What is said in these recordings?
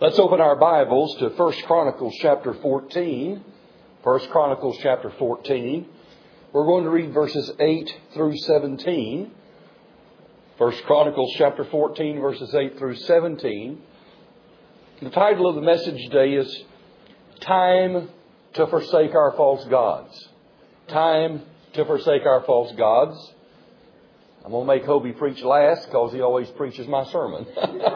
Let's open our Bibles to 1 Chronicles chapter 14. 1 Chronicles chapter 14. We're going to read verses 8 through 17. 1 Chronicles chapter 14, verses 8 through 17. The title of the message today is Time to Forsake Our False Gods. Time to forsake our false gods. I'm going to make Hobie preach last because he always preaches my sermon.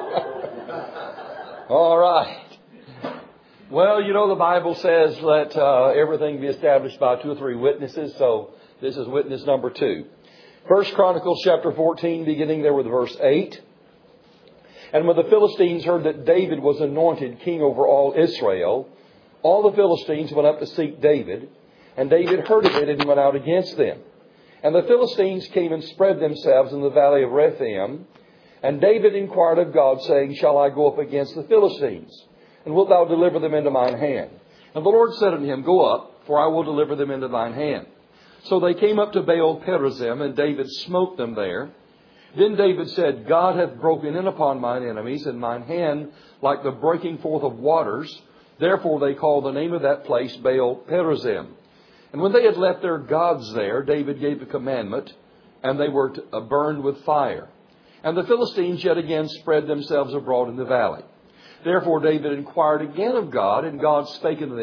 All right. Well, you know the Bible says let everything be established by 2 or 3 witnesses. So this is witness number 2. 1 Chronicles chapter 14, beginning there with verse 8. And when the Philistines heard that David was anointed king over all Israel, all the Philistines went up to seek David. And David heard of it and went out against them. And the Philistines came and spread themselves in the valley of Rephaim. And David inquired of God, saying, Shall I go up against the Philistines? And wilt thou deliver them into mine hand? And the Lord said unto him, Go up, for I will deliver them into thine hand. So they came up to Baal Perazim, and David smote them there. Then David said, God hath broken in upon mine enemies, and mine hand like the breaking forth of waters. Therefore they called the name of that place Baal Perazim. And when they had left their gods there, David gave a commandment, and they were burned with fire. And the Philistines yet again spread themselves abroad in the valley. Therefore David inquired again of God, and God spake unto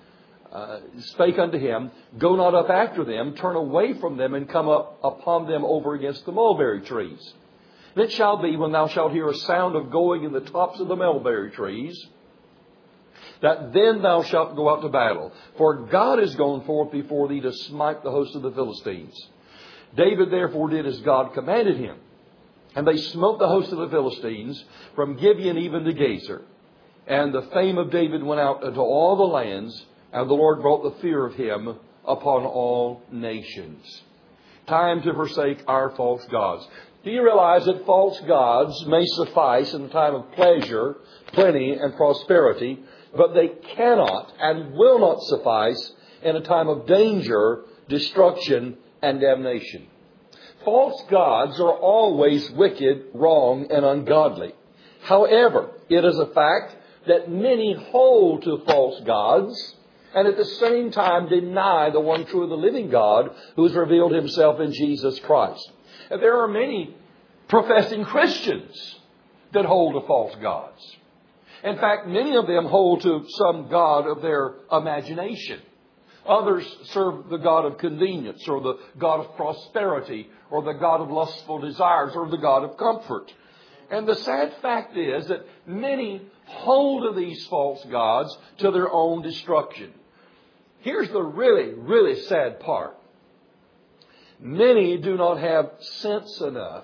him, Go not up after them, turn away from them, and come up upon them over against the mulberry trees. And it shall be, when thou shalt hear a sound of going in the tops of the mulberry trees, that then thou shalt go out to battle. For God is gone forth before thee to smite the host of the Philistines. David therefore did as God commanded him. And they smote the host of the Philistines from Gibeon even to Gezer. And the fame of David went out into all the lands, and the Lord brought the fear of him upon all nations. Time to forsake our false gods. Do you realize that false gods may suffice in a time of pleasure, plenty, and prosperity, but they cannot and will not suffice in a time of danger, destruction, and damnation? False gods are always wicked, wrong, and ungodly. However, it is a fact that many hold to false gods and at the same time deny the one true and the living God who has revealed himself in Jesus Christ. And there are many professing Christians that hold to false gods. In fact, many of them hold to some god of their imagination. Others serve the god of convenience, or the god of prosperity, or the god of lustful desires, or the god of comfort. And the sad fact is that many hold to these false gods to their own destruction. Here's the really, really sad part. Many do not have sense enough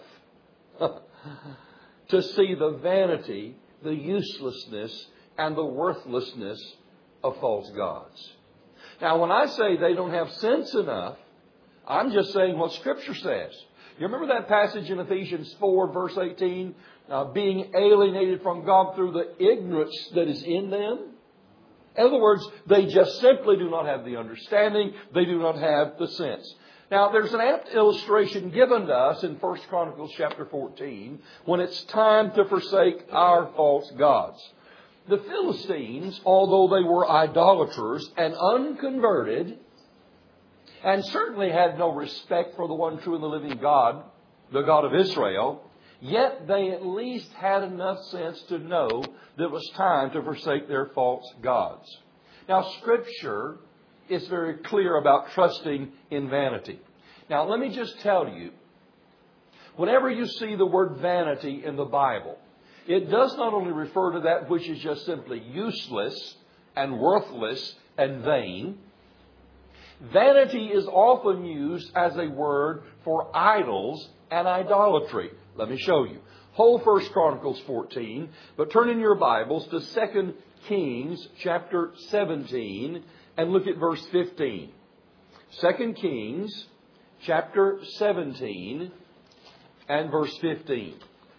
to see the vanity, the uselessness, and the worthlessness of false gods. Now, when I say they don't have sense enough, I'm just saying what Scripture says. You remember that passage in Ephesians 4, verse 18? Being alienated from God through the ignorance that is in them. In other words, they just simply do not have the understanding. They do not have the sense. Now, there's an apt illustration given to us in 1 Chronicles chapter 14 when it's time to forsake our false gods. The Philistines, although they were idolaters and unconverted, and certainly had no respect for the one true and the living God, the God of Israel, yet they at least had enough sense to know that it was time to forsake their false gods. Now, Scripture is very clear about trusting in vanity. Now, let me just tell you, whenever you see the word vanity in the Bible, it does not only refer to that which is just simply useless and worthless and vain. Vanity is often used as a word for idols and idolatry. Let me show you. Hold 1 Chronicles 14, but turn in your Bibles to 2 Kings chapter 17 and look at verse 15. 2 Kings chapter 17 and verse 15.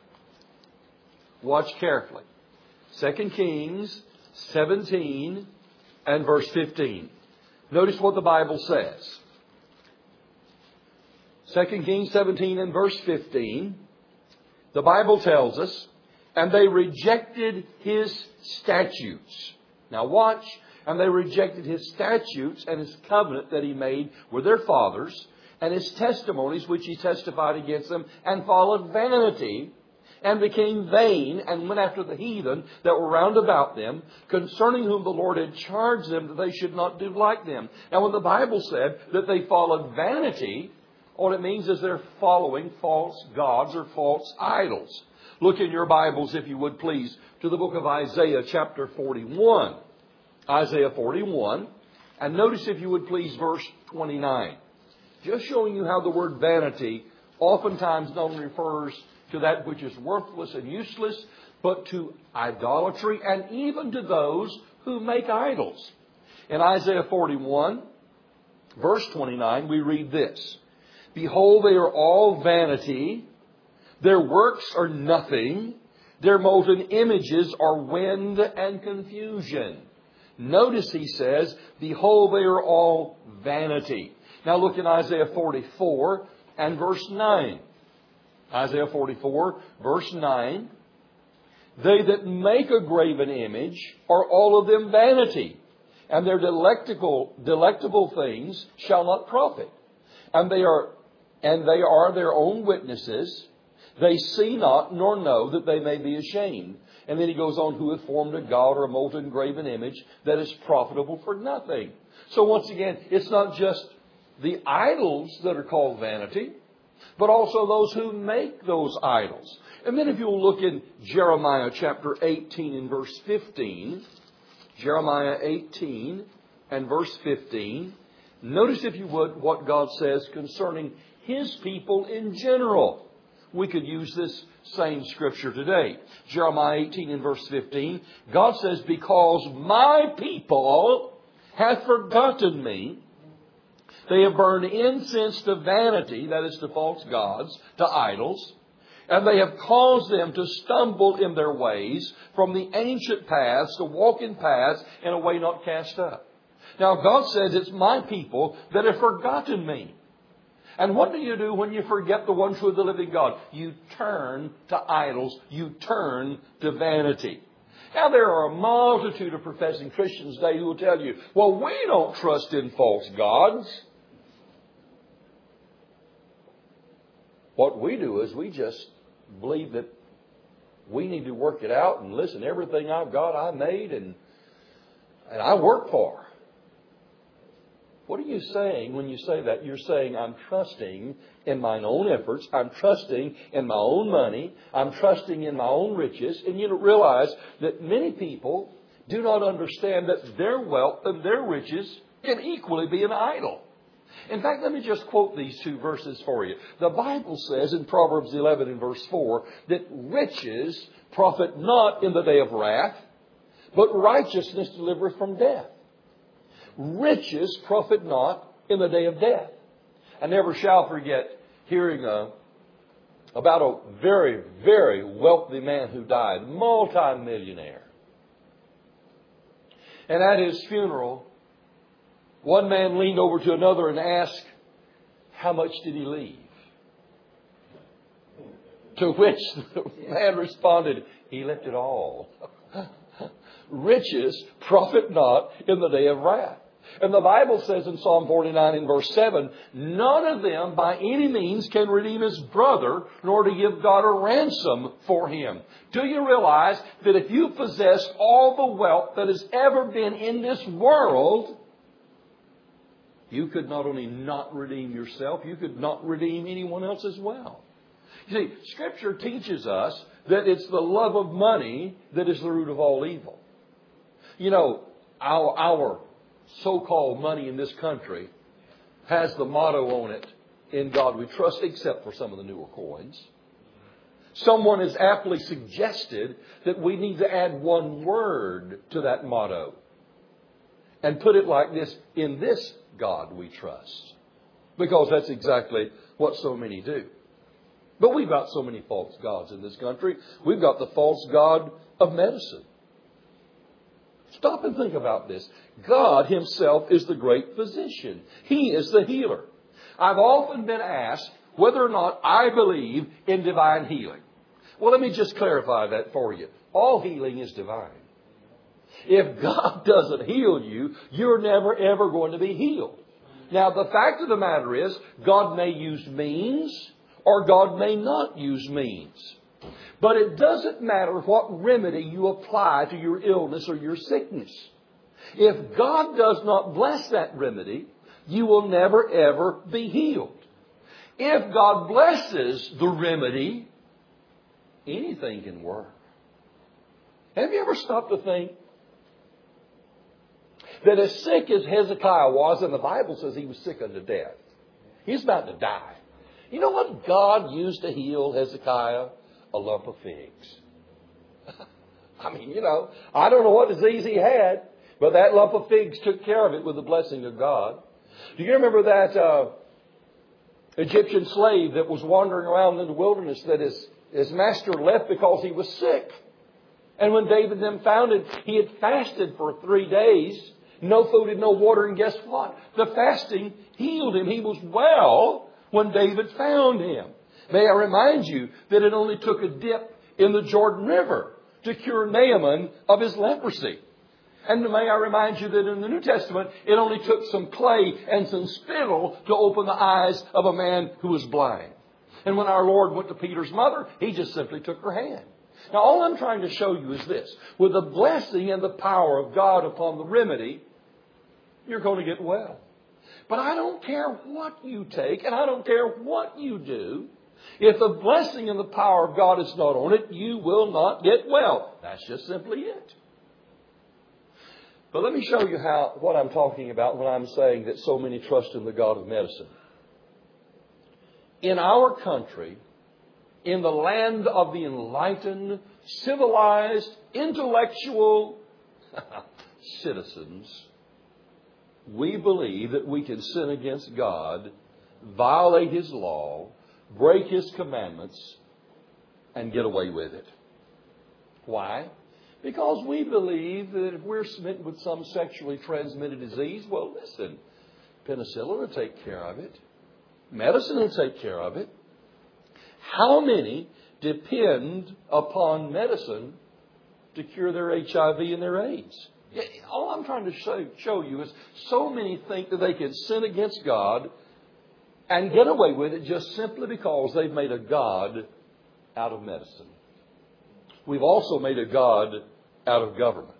Watch carefully. 2 Kings 17 and verse 15. Notice what the Bible says. 2 Kings 17 and verse 15. The Bible tells us, And they rejected His statutes. Now watch. And they rejected His statutes and His covenant that He made with their fathers, and His testimonies which He testified against them, and followed vanity, and became vain, and went after the heathen that were round about them, concerning whom the Lord had charged them that they should not do like them. Now when the Bible said that they followed vanity, all it means is they're following false gods or false idols. Look in your Bibles, if you would please, to the book of Isaiah chapter 41. Isaiah 41. And notice, if you would please, verse 29. Just showing you how the word vanity oftentimes not only refers to that which is worthless and useless, but to idolatry and even to those who make idols. In Isaiah 41, verse 29, we read this. Behold, they are all vanity. Their works are nothing. Their molten images are wind and confusion. Notice he says, behold, they are all vanity. Now look in Isaiah 44 and verse 9. Isaiah 44, verse 9. They that make a graven image are all of them vanity, and their delectable things shall not profit. And they are their own witnesses. They see not nor know that they may be ashamed. And then he goes on, who hath formed a god or a molten graven image that is profitable for nothing. So once again, it's not just the idols that are called vanity, but also those who make those idols. And then if you'll look in Jeremiah chapter 18 and verse 15, Jeremiah 18 and verse 15, notice, if you would, what God says concerning His people in general. We could use this same scripture today. Jeremiah 18 and verse 15, God says, because my people hath forgotten me, they have burned incense to vanity, that is to false gods, to idols, and they have caused them to stumble in their ways from the ancient paths, to walk in paths in a way not cast up. Now God says it's my people that have forgotten me. And what do you do when you forget the one true, the living God? You turn to idols. You turn to vanity. Now, there are a multitude of professing Christians today who will tell you, well, we don't trust in false gods. What we do is we just believe that we need to work it out, and listen, everything I've got I made and I work for. What are you saying when you say that? You're saying, I'm trusting in my own efforts. I'm trusting in my own money. I'm trusting in my own riches. And you realize that many people do not understand that their wealth and their riches can equally be an idol. In fact, let me just quote these two verses for you. The Bible says in Proverbs 11 and verse 4 that riches profit not in the day of wrath, but righteousness delivereth from death. Riches profit not in the day of death. I never shall forget hearing about a very, very wealthy man who died, multi-millionaire. And at his funeral, one man leaned over to another and asked, how much did he leave? To which the man responded, he left it all. Riches profit not in the day of wrath. And the Bible says in Psalm 49 in verse 7, none of them by any means can redeem his brother, nor to give God a ransom for him. Do you realize that if you possessed all the wealth that has ever been in this world, you could not only not redeem yourself, you could not redeem anyone else as well. You see, Scripture teaches us that it's the love of money that is the root of all evil. You know, our so-called money in this country has the motto on it, in God we trust, except for some of the newer coins. Someone has aptly suggested that we need to add one word to that motto and put it like this, in this God we trust. Because that's exactly what so many do. But we've got so many false gods in this country. We've got the false god of medicine. Stop and think about this. God Himself is the great physician. He is the healer. I've often been asked whether or not I believe in divine healing. Well, let me just clarify that for you. All healing is divine. If God doesn't heal you, you're never, ever going to be healed. Now, the fact of the matter is, God may use means or God may not use means. But it doesn't matter what remedy you apply to your illness or your sickness. If God does not bless that remedy, you will never, ever be healed. If God blesses the remedy, anything can work. Have you ever stopped to think that as sick as Hezekiah was, and the Bible says he was sick unto death, he's about to die. You know what God used to heal Hezekiah? A lump of figs. I mean, I don't know what disease he had, but that lump of figs took care of it with the blessing of God. Do you remember that Egyptian slave that was wandering around in the wilderness that his master left because he was sick? And when David then found him, he had fasted for 3 days, no food and no water, and guess what? The fasting healed him. He was well when David found him. May I remind you that it only took a dip in the Jordan River to cure Naaman of his leprosy. And may I remind you that in the New Testament, it only took some clay and some spittle to open the eyes of a man who was blind. And when our Lord went to Peter's mother, He just simply took her hand. Now, all I'm trying to show you is this. With the blessing and the power of God upon the remedy, you're going to get well. But I don't care what you take, and I don't care what you do. If the blessing and the power of God is not on it, you will not get well. That's just simply it. But let me show you what I'm talking about when I'm saying that so many trust in the God of medicine. In our country, in the land of the enlightened, civilized, intellectual citizens, we believe that we can sin against God, violate His law, break His commandments, and get away with it. Why? Because we believe that if we're smitten with some sexually transmitted disease, well, listen, penicillin will take care of it. Medicine will take care of it. How many depend upon medicine to cure their HIV and their AIDS? All I'm trying to show you is so many think that they can sin against God and get away with it just simply because they've made a God out of medicine. We've also made a God out of government.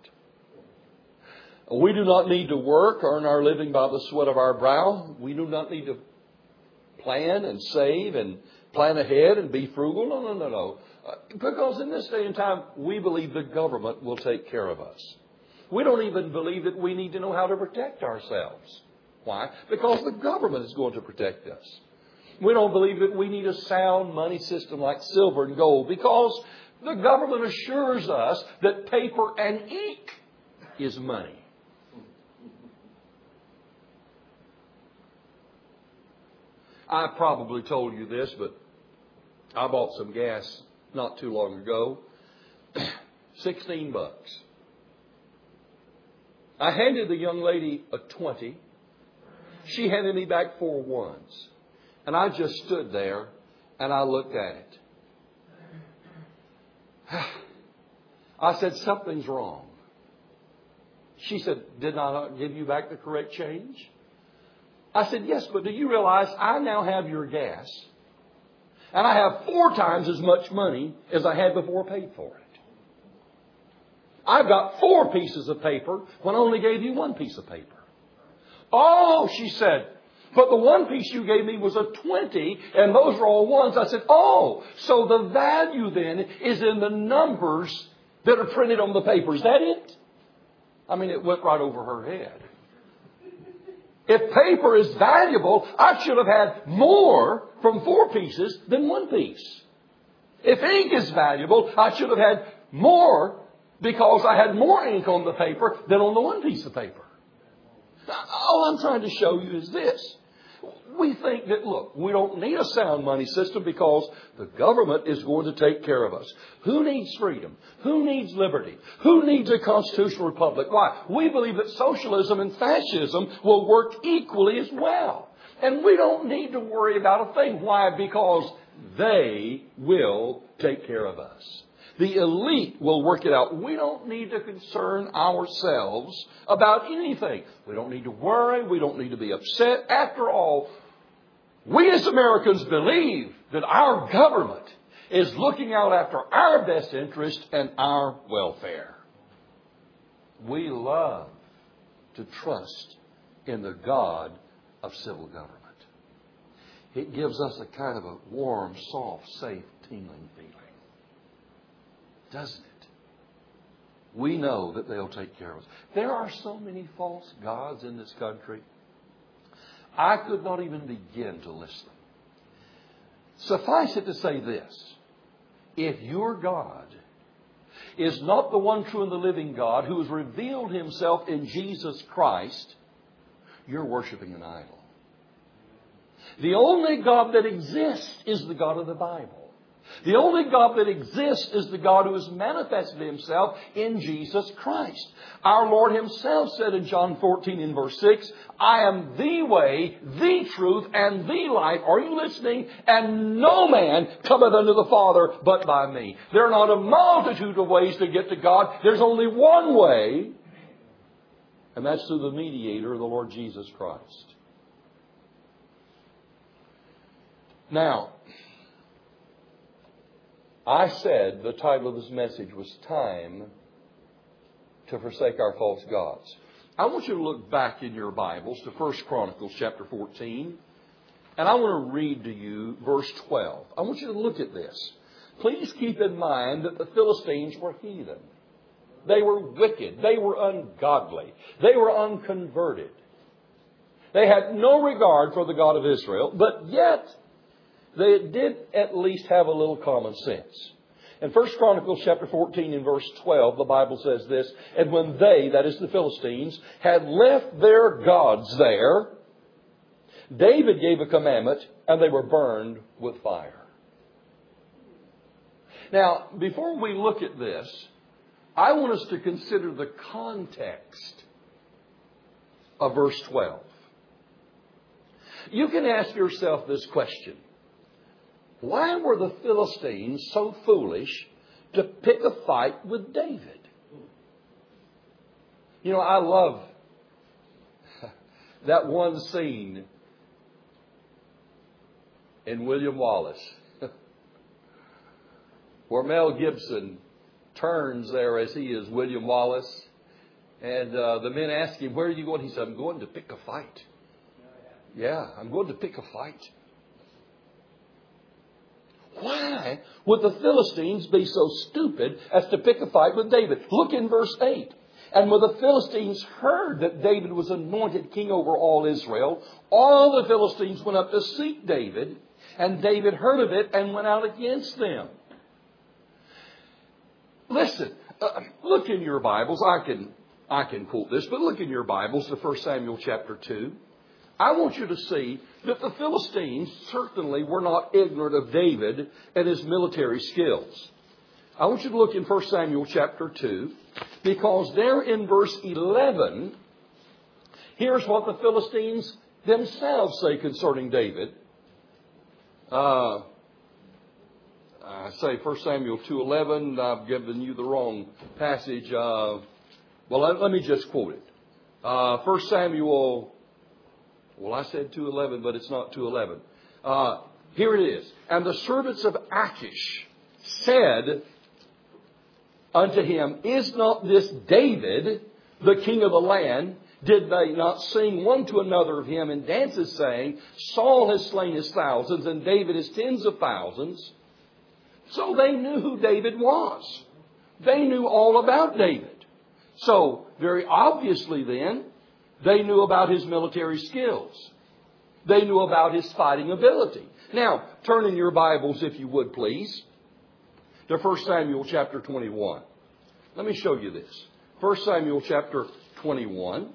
We do not need to work, earn our living by the sweat of our brow. We do not need to plan and save and plan ahead and be frugal. No. Because in this day and time, we believe the government will take care of us. We don't even believe that we need to know how to protect ourselves. Why? Because the government is going to protect us. We don't believe that we need a sound money system like silver and gold because the government assures us that paper and ink is money. I probably told you this, but I bought some gas not too long ago. $16. I handed the young lady a 20. She handed me back 4 ones. And I just stood there and I looked at it. I said, something's wrong. She said, did I not give you back the correct change? I said, yes, but do you realize I now have your gas and I have 4 times as much money as I had before I paid for it. I've got 4 pieces of paper when I only gave you 1 piece of paper. Oh, she said, but the 1 piece you gave me was a 20 and those are all ones. I said, oh, so the value then is in the numbers that are printed on the paper. Is that it? I mean, it went right over her head. If paper is valuable, I should have had more from 4 pieces than 1 piece. If ink is valuable, I should have had more because I had more ink on the paper than on the 1 piece of paper. All I'm trying to show you is this. We think that, look, we don't need a sound money system because the government is going to take care of us. Who needs freedom? Who needs liberty? Who needs a constitutional republic? Why? We believe that socialism and fascism will work equally as well. And we don't need to worry about a thing. Why? Because they will take care of us. The elite will work it out. We don't need to concern ourselves about anything. We don't need to worry. We don't need to be upset. After all, we as Americans believe that our government is looking out after our best interest and our welfare. We love to trust in the God of civil government. It gives us a kind of a warm, soft, safe, tingling feeling. Doesn't it? We know that they'll take care of us. There are so many false gods in this country. I could not even begin to list them. Suffice it to say this. If your God is not the one true and the living God who has revealed Himself in Jesus Christ, you're worshiping an idol. The only God that exists is the God of the Bible. The only God that exists is the God who has manifested Himself in Jesus Christ. Our Lord Himself said in John 14 in verse 6, I am the way, the truth, and the life. Are you listening? And no man cometh unto the Father but by me. There are not a multitude of ways to get to God. There's only one way. And that's through the mediator, the Lord Jesus Christ. Now, I said the title of this message was Time to Forsake Our False Gods. I want you to look back in your Bibles to 1 Chronicles chapter 14. And I want to read to you verse 12. I want you to look at this. Please keep in mind that the Philistines were heathen. They were wicked. They were ungodly. They were unconverted. They had no regard for the God of Israel, but yet they did at least have a little common sense. In 1 Chronicles chapter 14 and verse 12, the Bible says this, and when they, that is the Philistines, had left their gods there, David gave a commandment and they were burned with fire. Now, before we look at this, I want us to consider the context of verse 12. You can ask yourself this question. Why were the Philistines so foolish to pick a fight with David? You know, I love that one scene in William Wallace where Mel Gibson turns there as he is William Wallace. And the men ask him, where are you going? He said, I'm going to pick a fight. Yeah, I'm going to pick a fight. Why would the Philistines be so stupid as to pick a fight with David? Look in verse 8. And when the Philistines heard that David was anointed king over all Israel, all the Philistines went up to seek David, and David heard of it and went out against them. Listen, look in your Bibles. I can quote this, but look in your Bibles to 1 Samuel chapter 2. I want you to see that the Philistines certainly were not ignorant of David and his military skills. I want you to look in 1 Samuel chapter 2, because there in verse 11, here's what the Philistines themselves say concerning David. I say 1 Samuel 2:11. I've given you the wrong passage. Let me just quote it. 1 Samuel... Well, I said 2:11, but it's not 2:11. Here it is. And the servants of Achish said unto him, is not this David, the king of the land? Did they not sing one to another of him in dances, saying, Saul has slain his thousands, and David his tens of thousands? So they knew who David was. They knew all about David. So, very obviously then, they knew about his military skills. They knew about his fighting ability. Now, turn in your Bibles, if you would please, to 1 Samuel chapter 21. Let me show you this. 1 Samuel chapter 21.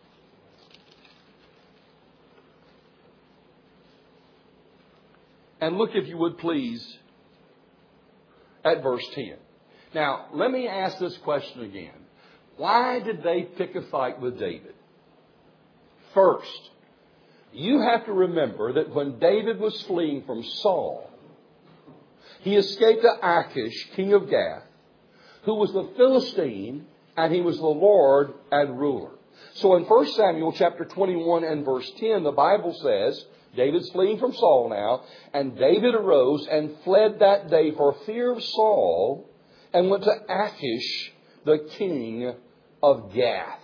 And look, if you would please, at verse 10. Now, let me ask this question again. Why did they pick a fight with David? First, you have to remember that when David was fleeing from Saul, he escaped to Achish, king of Gath, who was the Philistine, and he was the Lord and ruler. So in 1 Samuel chapter 21 and verse 10, the Bible says, David's fleeing from Saul now, and David arose and fled that day for fear of Saul, and went to Achish, the king of Gath.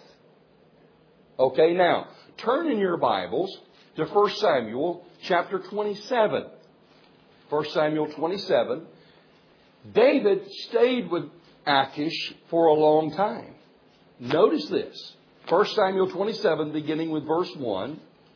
Okay, now, turn in your Bibles to 1 Samuel chapter 27. 1 Samuel 27. David stayed with Achish for a long time. Notice this. 1 Samuel 27, beginning with verse 1.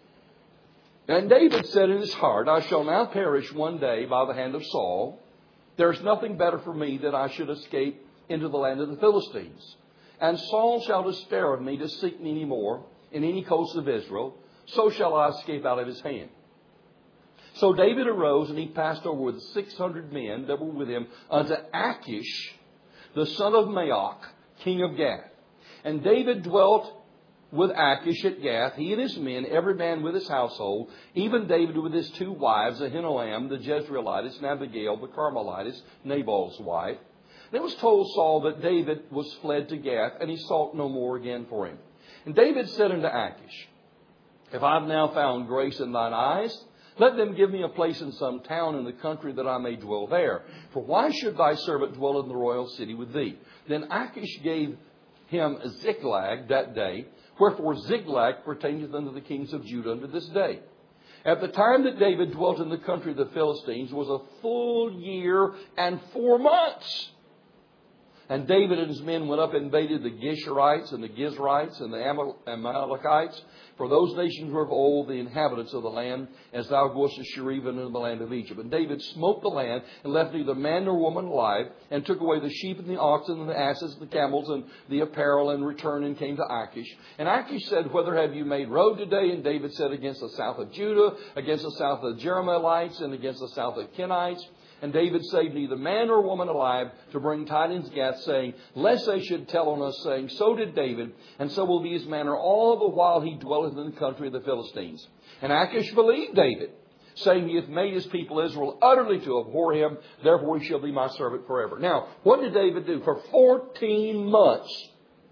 And David said in his heart, I shall now perish one day by the hand of Saul. There is nothing better for me that I should escape into the land of the Philistines. And Saul shall despair of me to seek me any more in any coast of Israel. So shall I escape out of his hand. So David arose, and he passed over with 600 men that were with him unto Achish, the son of Maoch, king of Gath. And David dwelt with Achish at Gath, he and his men, every man with his household, even David with his 2 wives, Ahinoam, the Jezreelitess, and Abigail, the Carmelitess, Nabal's wife. And it was told Saul that David was fled to Gath, and he sought no more again for him. And David said unto Achish, If I have now found grace in thine eyes, let them give me a place in some town in the country that I may dwell there. For why should thy servant dwell in the royal city with thee? Then Achish gave him Ziklag that day, wherefore Ziklag pertaineth unto the kings of Judah unto this day. At the time that David dwelt in the country of the Philistines was a full year and 4 months. And David and his men went up and invaded the Geshurites and the Gizrites and the Amalekites. For those nations were of old the inhabitants of the land, as thou goest to Shur, even into the land of Egypt. And David smote the land, and left neither man nor woman alive, and took away the sheep and the oxen and the asses and the camels and the apparel, and returned and came to Achish. And Achish said, Whither have you made road today? And David said, Against the south of Judah, against the south of the Jerahmeelites, and against the south of Kenites. And David saved neither man nor woman alive to bring tidings to Gath, saying, Lest they should tell on us, saying, So did David, and so will be his manner all the while he dwelleth in the country of the Philistines. And Achish believed David, saying, He hath made his people Israel utterly to abhor him, therefore he shall be my servant forever. Now, what did David do? For 14 months,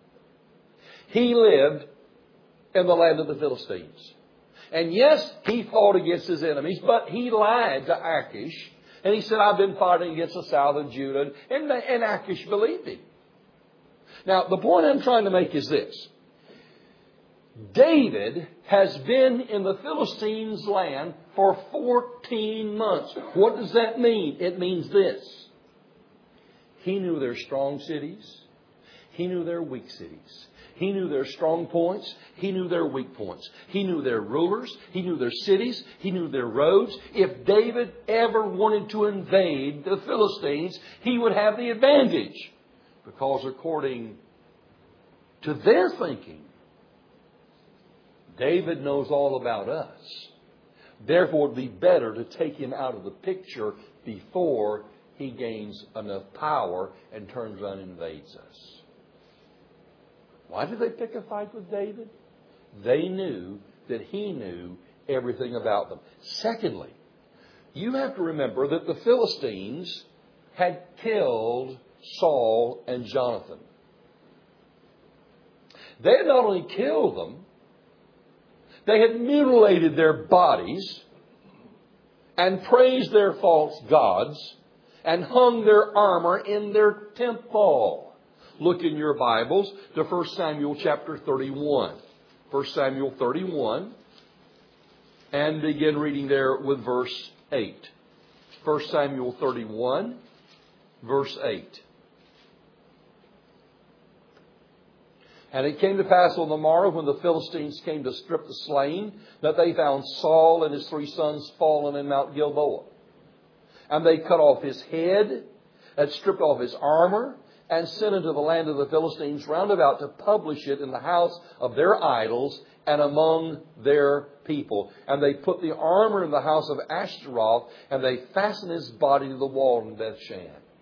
he lived in the land of the Philistines. And yes, he fought against his enemies, but he lied to Achish. And he said, I've been fighting against the south of Judah. And Achish believed him. Now, the point I'm trying to make is this. David has been in the Philistines' land for 14 months. What does that mean? It means this. He knew their strong cities. He knew their weak cities. He knew their strong points. He knew their weak points. He knew their rulers. He knew their cities. He knew their roads. If David ever wanted to invade the Philistines, he would have the advantage. Because according to their thinking, David knows all about us. Therefore, it would be better to take him out of the picture before he gains enough power and turns around and invades us. Why did they pick a fight with David? They knew that he knew everything about them. Secondly, you have to remember that the Philistines had killed Saul and Jonathan. They had not only killed them, they had mutilated their bodies and praised their false gods and hung their armor in their temple. Look in your Bibles to 1 Samuel chapter 31. 1 Samuel 31. And begin reading there with verse 8. 1 Samuel 31, verse 8. And it came to pass on the morrow, when the Philistines came to strip the slain, that they found Saul and his 3 sons fallen in Mount Gilboa. And they cut off his head, and stripped off his armor, and sent into the land of the Philistines round about to publish it in the house of their idols and among their people. And they put the armor in the house of Ashtaroth, and they fastened his body to the wall in Bethshan.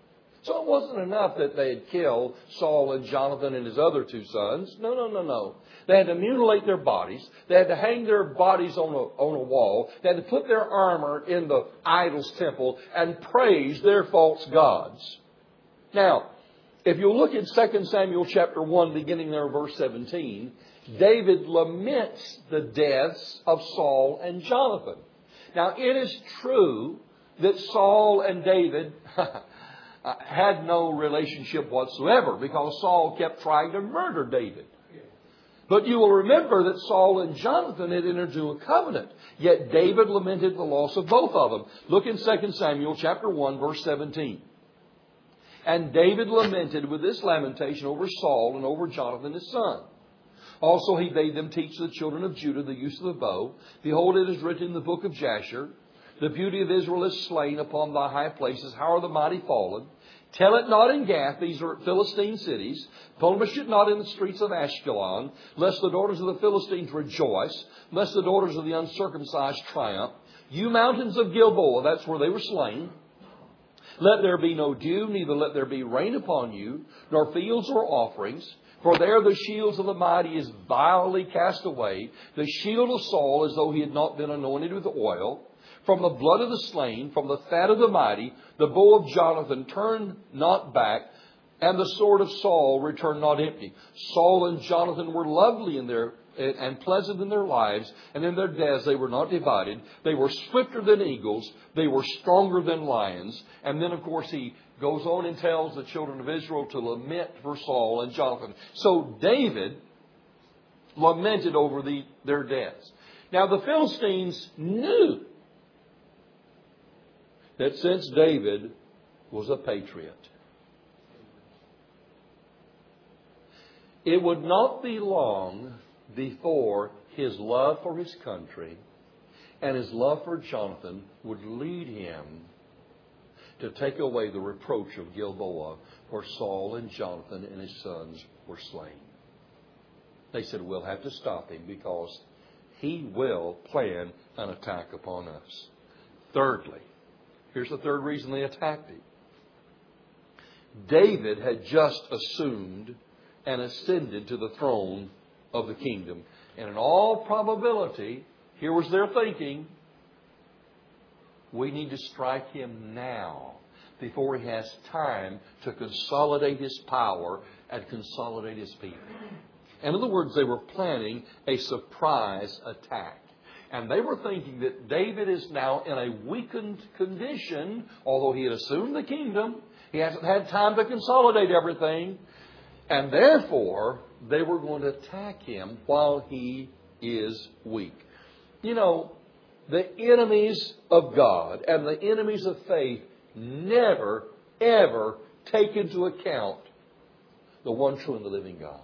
So it wasn't enough that they had killed Saul and Jonathan and his other two sons. No. They had to mutilate their bodies. They had to hang their bodies on a wall. They had to put their armor in the idol's temple and praise their false gods. Now, if you look at 2 Samuel chapter 1, beginning there, verse 17, David laments the deaths of Saul and Jonathan. Now, it is true that Saul and David had no relationship whatsoever because Saul kept trying to murder David. But you will remember that Saul and Jonathan had entered into a covenant. Yet David lamented the loss of both of them. Look in 2 Samuel chapter 1, verse 17. And David lamented with this lamentation over Saul and over Jonathan his son. Also he bade them teach the children of Judah the use of the bow. Behold, it is written in the book of Jasher, the beauty of Israel is slain upon thy high places. How are the mighty fallen? Tell it not in Gath, these are Philistine cities. Publish it not in the streets of Ashkelon, lest the daughters of the Philistines rejoice, lest the daughters of the uncircumcised triumph. You mountains of Gilboa, that's where they were slain. Let there be no dew, neither let there be rain upon you, nor fields or offerings. For there the shields of the mighty is vilely cast away. The shield of Saul as though he had not been anointed with oil. From the blood of the slain, from the fat of the mighty, the bow of Jonathan turned not back, and the sword of Saul returned not empty. Saul and Jonathan were lovely and pleasant in their lives, and in their deaths they were not divided. They were swifter than eagles. They were stronger than lions. And then, of course, he goes on and tells the children of Israel to lament for Saul and Jonathan. So David lamented over their deaths. Now, the Philistines knew that since David was a patriot, it would not be long before his love for his country and his love for Jonathan would lead him to take away the reproach of Gilboa, where Saul and Jonathan and his sons were slain. They said, we'll have to stop him because he will plan an attack upon us. Thirdly, here's the third reason they attacked him. David had just assumed and ascended to the throne of the kingdom. And in all probability, here was their thinking, we need to strike him now before he has time to consolidate his power and consolidate his people. In other words, they were planning a surprise attack. And they were thinking that David is now in a weakened condition, although he had assumed the kingdom. He hasn't had time to consolidate everything. And therefore, they were going to attack him while he is weak. You know, the enemies of God and the enemies of faith never, ever take into account the one true and the living God.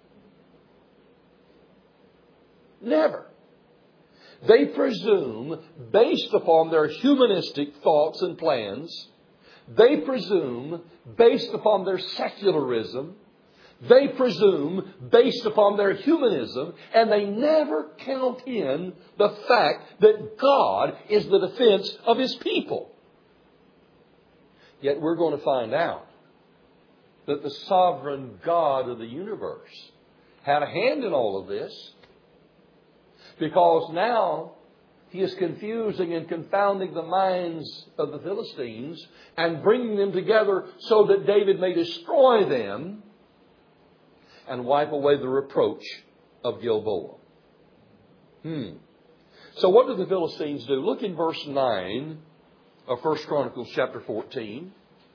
Never. They presume, based upon their humanistic thoughts and plans, they presume, based upon their secularism, they presume, based upon their humanism, and they never count in the fact that God is the defense of His people. Yet we're going to find out that the sovereign God of the universe had a hand in all of this, because now He is confusing and confounding the minds of the Philistines and bringing them together so that David may destroy them and wipe away the reproach of Gilboa. So what did the Philistines do? Look in verse 9 of 1 Chronicles chapter 14.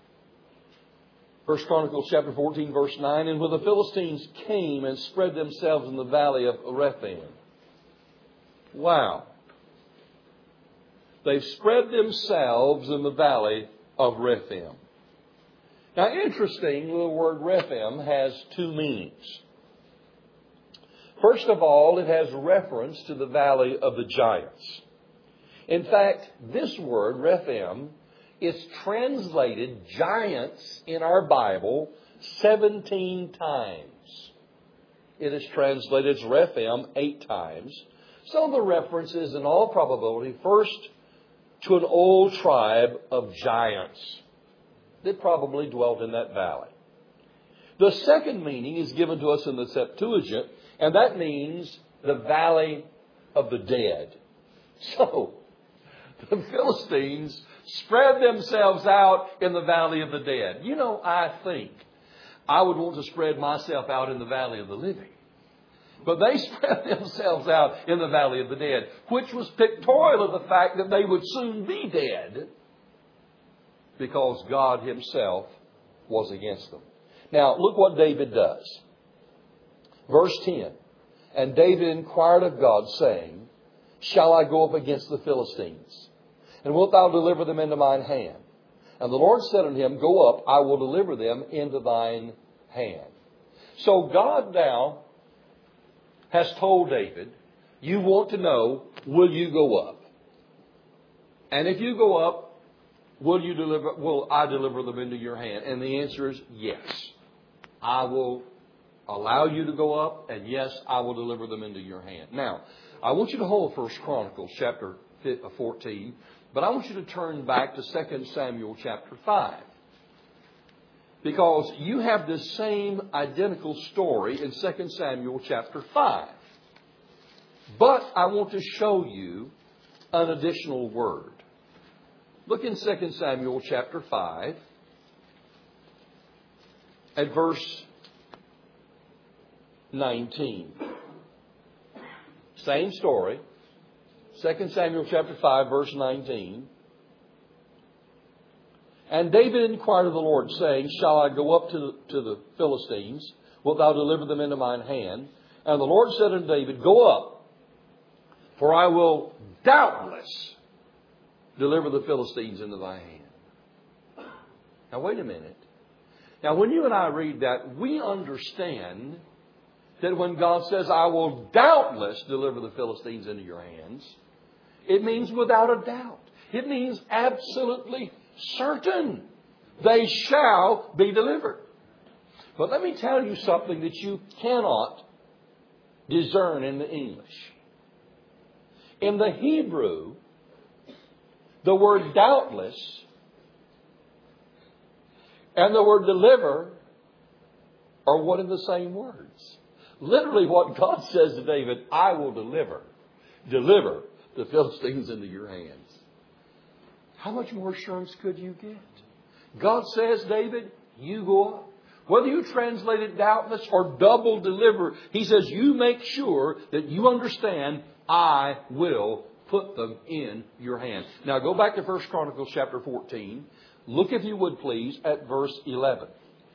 1 Chronicles chapter 14 verse 9. And when the Philistines came and spread themselves in the valley of Rephaim. Wow. They've spread themselves in the valley of Rephaim. Now, interesting, the word Rephaim has two meanings. First of all, it has reference to the valley of the giants. In fact, this word, Rephaim, is translated giants in our Bible 17 times. It is translated as Rephaim 8 times. So the reference is, in all probability, first to an old tribe of giants. that probably dwelt in that valley. The second meaning is given to us in the Septuagint, and that means the valley of the dead. So, the Philistines spread themselves out in the valley of the dead. You know, I think I would want to spread myself out in the valley of the living. But they spread themselves out in the valley of the dead, which was pictorial of the fact that they would soon be dead because God Himself was against them. Now, look what David does. Verse 10. And David inquired of God, saying, Shall I go up against the Philistines? And wilt thou deliver them into mine hand? And the Lord said unto him, Go up, I will deliver them into thine hand. So God now has told David, you want to know, will you go up? And if you go up, will I deliver them into your hand? And the answer is yes. I will allow you to go up, and yes, I will deliver them into your hand. Now, I want you to hold 1 Chronicles chapter 14, but I want you to turn back to 2 Samuel chapter 5. Because you have this same identical story in 2 Samuel chapter 5. But I want to show you an additional word. Look in 2 Samuel chapter 5 at verse 19. Same story. 2 Samuel chapter 5 verse 19. And David inquired of the Lord, saying, Shall I go up to the Philistines? Wilt thou deliver them into mine hand? And the Lord said unto David, Go up, for I will doubtless deliver the Philistines into thy hand. Now wait a minute. Now when you and I read that, we understand that when God says, I will doubtless deliver the Philistines into your hands, it means without a doubt. It means absolutely certain. They shall be delivered. But let me tell you something that you cannot discern in the English. In the Hebrew, the word doubtless and the word deliver are one and the same words. Literally what God says to David, I will deliver the Philistines into your hands. How much more assurance could you get? God says, David, you go up. Whether you translate it doubtless or double deliver, He says, you make sure that you understand, I will put them in your hand. Now go back to 1 Chronicles chapter 14. Look, if you would please, at verse 11.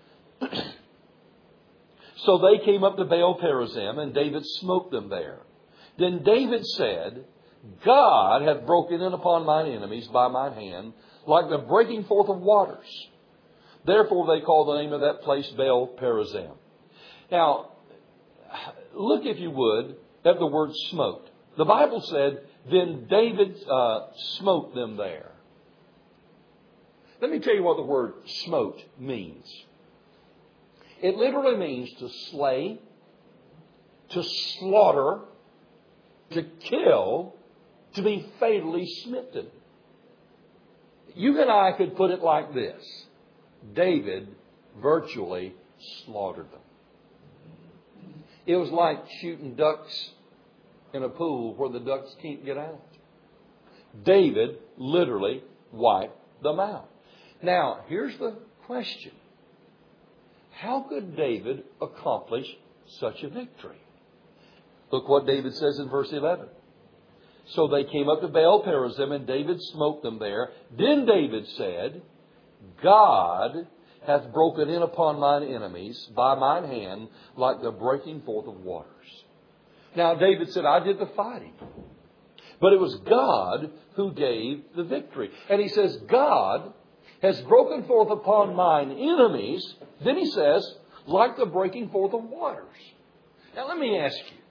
So they came up to Baal Perazim, and David smote them there. Then David said, God hath broken in upon mine enemies by mine hand, like the breaking forth of waters. Therefore they call the name of that place Baal Perazim. Now, look, if you would, at the word smote. The Bible said, then David smote them there. Let me tell you what the word smote means. It literally means to slay, to slaughter, to kill, to be fatally smitten. You and I could put it like this. David virtually slaughtered them. It was like shooting ducks in a pool where the ducks can't get out. David literally wiped them out. Now, here's the question. How could David accomplish such a victory? Look what David says in verse 11. So they came up to Baal Perazim, and David smote them there. Then David said, God hath broken in upon mine enemies by mine hand, like the breaking forth of waters. Now David said, I did the fighting. But it was God who gave the victory. And he says, God has broken forth upon mine enemies. Then he says, like the breaking forth of waters. Now let me ask you.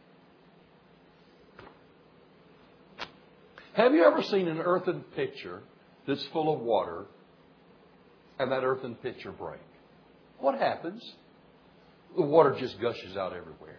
Have you ever seen an earthen pitcher that's full of water and that earthen pitcher break? What happens? The water just gushes out everywhere.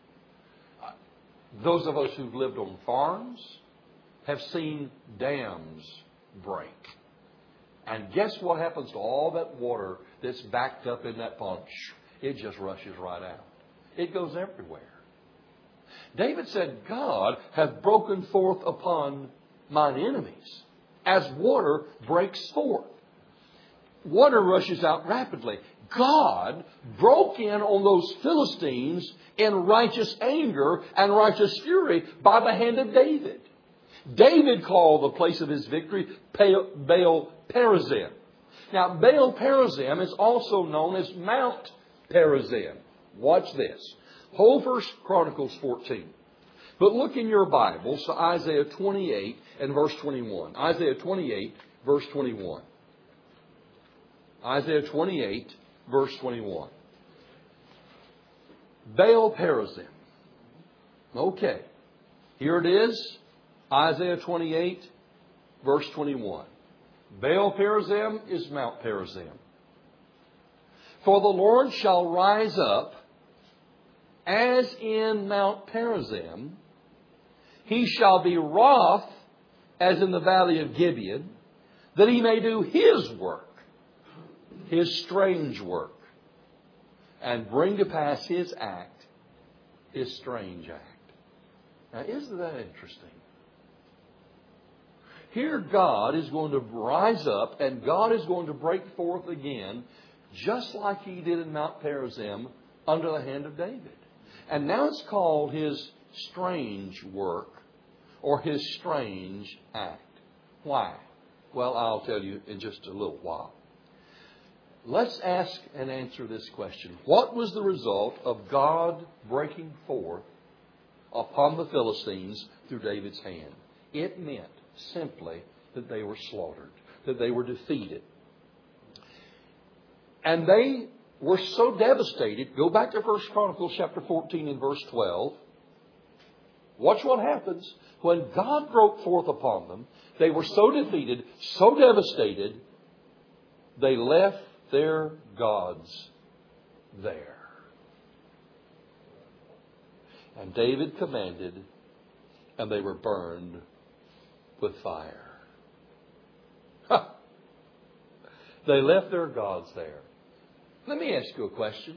Those of us who've lived on farms have seen dams break. And guess what happens to all that water that's backed up in that pond? It just rushes right out. It goes everywhere. David said, God hath broken forth upon mine enemies as water breaks forth. Water rushes out rapidly. God broke in on those Philistines in righteous anger and righteous fury by the hand of David. David called the place of his victory Baal Perazim. Now, Baal Perazim is also known as Mount Perazim. Watch this. Hold 1 Chronicles 14. But look in your Bibles to Isaiah 28 and verse 21. Isaiah 28, verse 21. Isaiah 28, verse 21. Baal Perazim. Okay. Here it is. Isaiah 28, verse 21. Baal Perazim is Mount Perazim. For the Lord shall rise up as in Mount Perazim. He shall be wroth as in the valley of Gibeon, that he may do his work, his strange work, and bring to pass his act, his strange act. Now, isn't that interesting? Here God is going to rise up and God is going to break forth again, just like He did in Mount Perazim under the hand of David. And now it's called His strange work or His strange act. Why? Well, I'll tell you in just a little while. Let's ask and answer this question. What was the result of God breaking forth upon the Philistines through David's hand? It meant simply that they were slaughtered, that they were defeated. And they were so devastated. Go back to 1 Chronicles chapter 14 and verse 12. Watch what happens. When God broke forth upon them, they were so defeated, so devastated, they left their gods there. And David commanded, and they were burned with fire. They left their gods there. Let me ask you a question.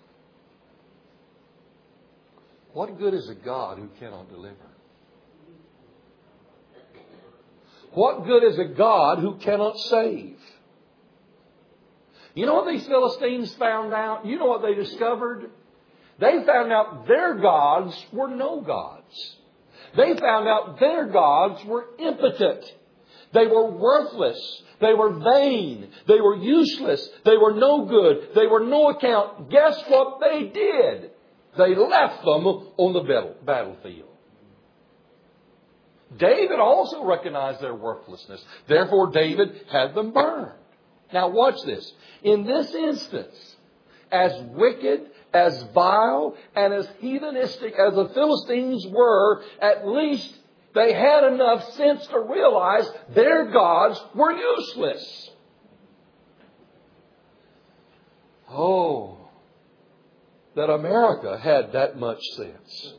What good is a God who cannot deliver? What good is a God who cannot save? You know what these Philistines found out? You know what they discovered? They found out their gods were no gods. They found out their gods were impotent. They were worthless. They were vain. They were useless. They were no good. They were no account. Guess what they did? They left them on the battlefield. David also recognized their worthlessness. Therefore, David had them burned. Now watch this. In this instance, as wicked, as vile, and as heathenistic as the Philistines were, at least they had enough sense to realize their gods were useless. Oh, that America had that much sense.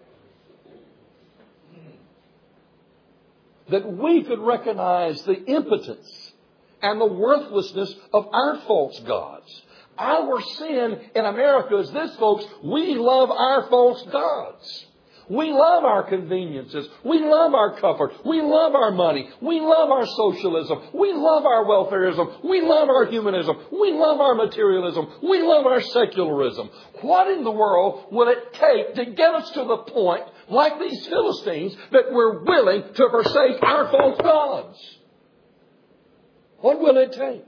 That we could recognize the impotence and the worthlessness of our false gods. Our sin in America is this, folks. We love our false gods. We love our conveniences. We love our comfort. We love our money. We love our socialism. We love our welfarism. We love our humanism. We love our materialism. We love our secularism. What in the world will it take to get us to the point, like these Philistines, that we're willing to forsake our false gods? What will it take?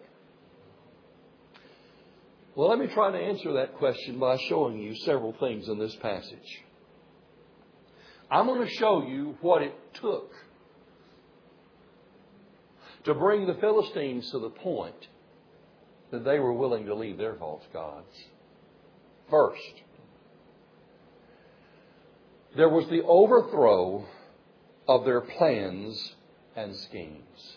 Well, let me try to answer that question by showing you several things in this passage. I'm going to show you what it took to bring the Philistines to the point that they were willing to leave their false gods. First, there was the overthrow of their plans and schemes.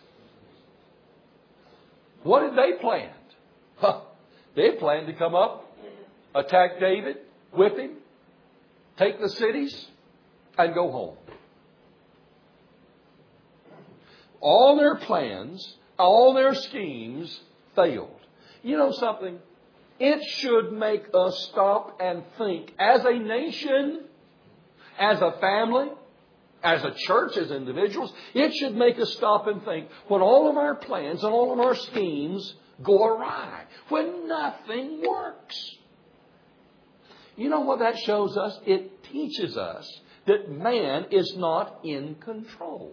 What had they planned? They had planned to come up, attack David, whip him, take the cities, and go home. All their plans All their schemes failed. You know something? It should make us stop and think as a nation, as a family, as a church, as individuals. It should make us stop and think when all of our plans and all of our schemes go awry, when nothing works. You know what that shows us? It teaches us that man is not in control.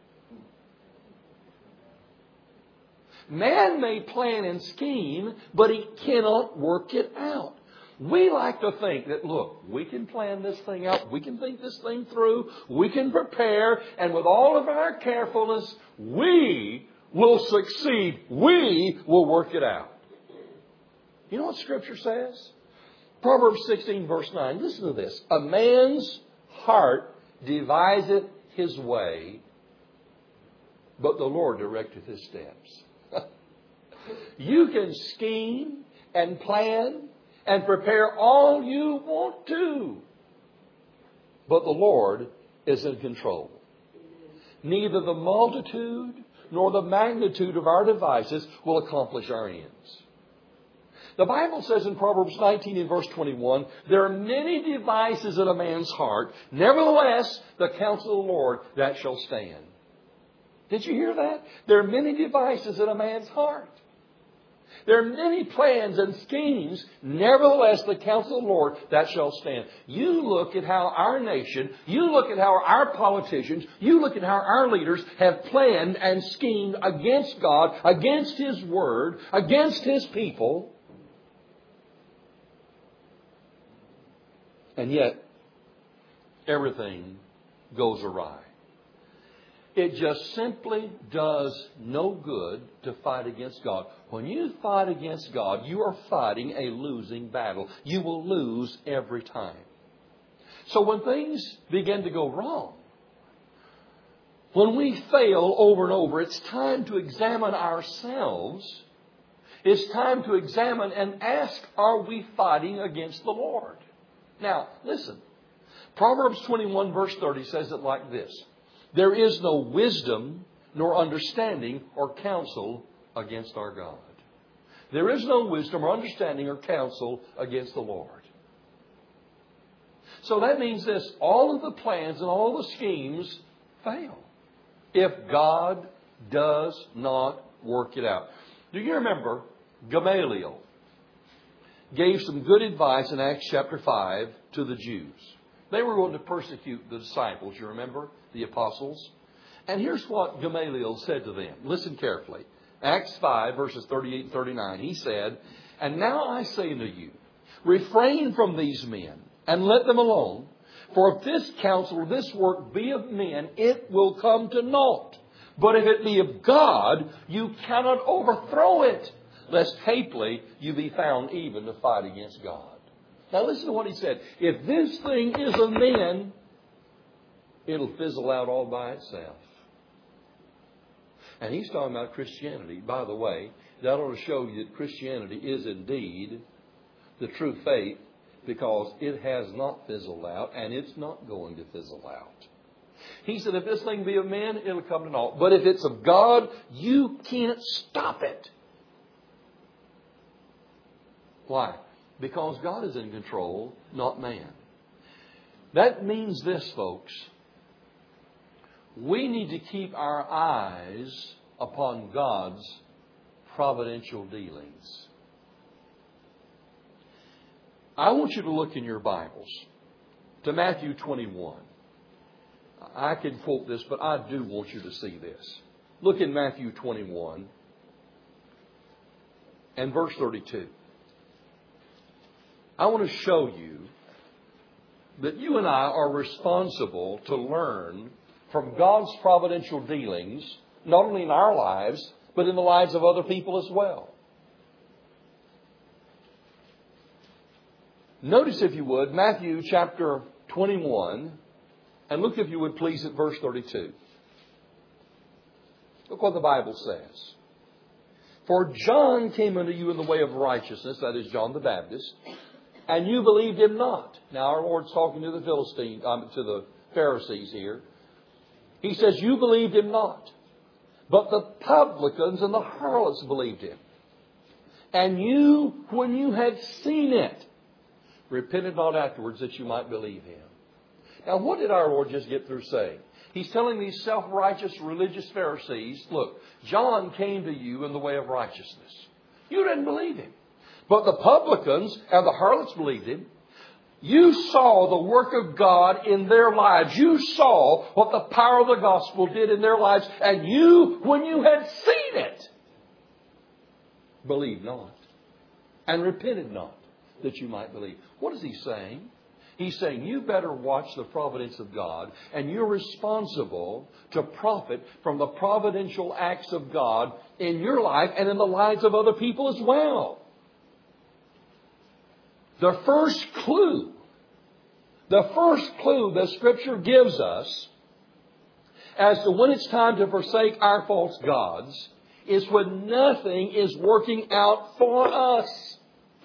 Man may plan and scheme, but he cannot work it out. We like to think that, look, we can plan this thing out, we can think this thing through, we can prepare, and with all of our carefulness, we will succeed. We will work it out. You know what Scripture says? Proverbs 16, verse 9. Listen to this. A man's heart deviseth his way, but the Lord directeth his steps. You can scheme and plan and prepare all you want to, but the Lord is in control. Neither the multitude nor the magnitude of our devices will accomplish our ends. The Bible says in Proverbs 19 and verse 21, there are many devices in a man's heart. Nevertheless, the counsel of the Lord, that shall stand. Did you hear that? There are many devices in a man's heart. There are many plans and schemes. Nevertheless, the counsel of the Lord, that shall stand. You look at how our nation, you look at how our politicians, you look at how our leaders have planned and schemed against God, against His Word, against His people. And yet, everything goes awry. It just simply does no good to fight against God. When you fight against God, you are fighting a losing battle. You will lose every time. So when things begin to go wrong, when we fail over and over, it's time to examine ourselves. It's time to examine and ask, are we fighting against the Lord? Now, listen. Proverbs 21 verse 30 says it like this. There is no wisdom, nor understanding, or counsel against our God. There is no wisdom, or understanding, or counsel against the Lord. So that means this. All of the plans and all the schemes fail if God does not work it out. Do you remember Gamaliel gave some good advice in Acts chapter 5 to the Jews? They were going to persecute the disciples, you remember, the apostles. And here's what Gamaliel said to them. Listen carefully. Acts 5, verses 38 and 39. He said, and now I say to you, refrain from these men and let them alone. For if this counsel or this work be of men, it will come to naught. But if it be of God, you cannot overthrow it, lest haply you be found even to fight against God. Now listen to what he said. If this thing is of men, it'll fizzle out all by itself. And he's talking about Christianity. By the way, that ought to show you that Christianity is indeed the true faith, because it has not fizzled out and it's not going to fizzle out. He said, if this thing be of men, it'll come to naught. But if it's of God, you can't stop it. Why? Because God is in control, not man. That means this, folks. We need to keep our eyes upon God's providential dealings. I want you to look in your Bibles to Matthew 21. I can quote this, but I do want you to see this. Look in Matthew 21 and verse 32. I want to show you that you and I are responsible to learn from God's providential dealings, not only in our lives, but in the lives of other people as well. Notice, if you would, Matthew chapter 21, and look, if you would, please, at verse 32. Look what the Bible says. For John came unto you in the way of righteousness, that is John the Baptist, and you believed him not. Now our Lord's talking to the to the Pharisees here. He says, you believed him not. But the publicans and the harlots believed him. And you, when you had seen it, repented not afterwards that you might believe him. Now, what did our Lord just get through saying? He's telling these self-righteous religious Pharisees, look, John came to you in the way of righteousness. You didn't believe him. But the publicans and the harlots believed him. You saw the work of God in their lives. You saw what the power of the gospel did in their lives. And you, when you had seen it, believed not and repented not that you might believe. What is he saying? He's saying you better watch the providence of God, and you're responsible to profit from the providential acts of God in your life and in the lives of other people as well. The first clue that Scripture gives us as to when it's time to forsake our false gods is when nothing is working out for us.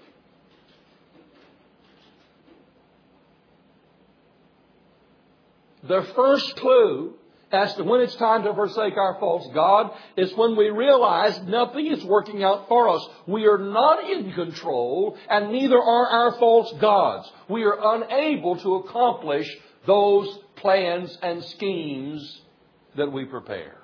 The first clue as to when it's time to forsake our false god is when we realize nothing is working out for us. We are not in control, and neither are our false gods. We are unable to accomplish those plans and schemes that we prepare.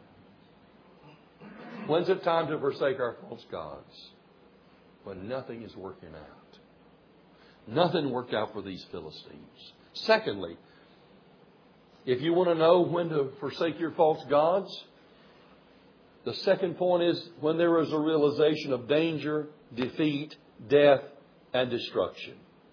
When's it time to forsake our false gods? When nothing is working out. Nothing worked out for these Philistines. Secondly, if you want to know when to forsake your false gods, the second point is when there is a realization of danger, defeat, death, and destruction.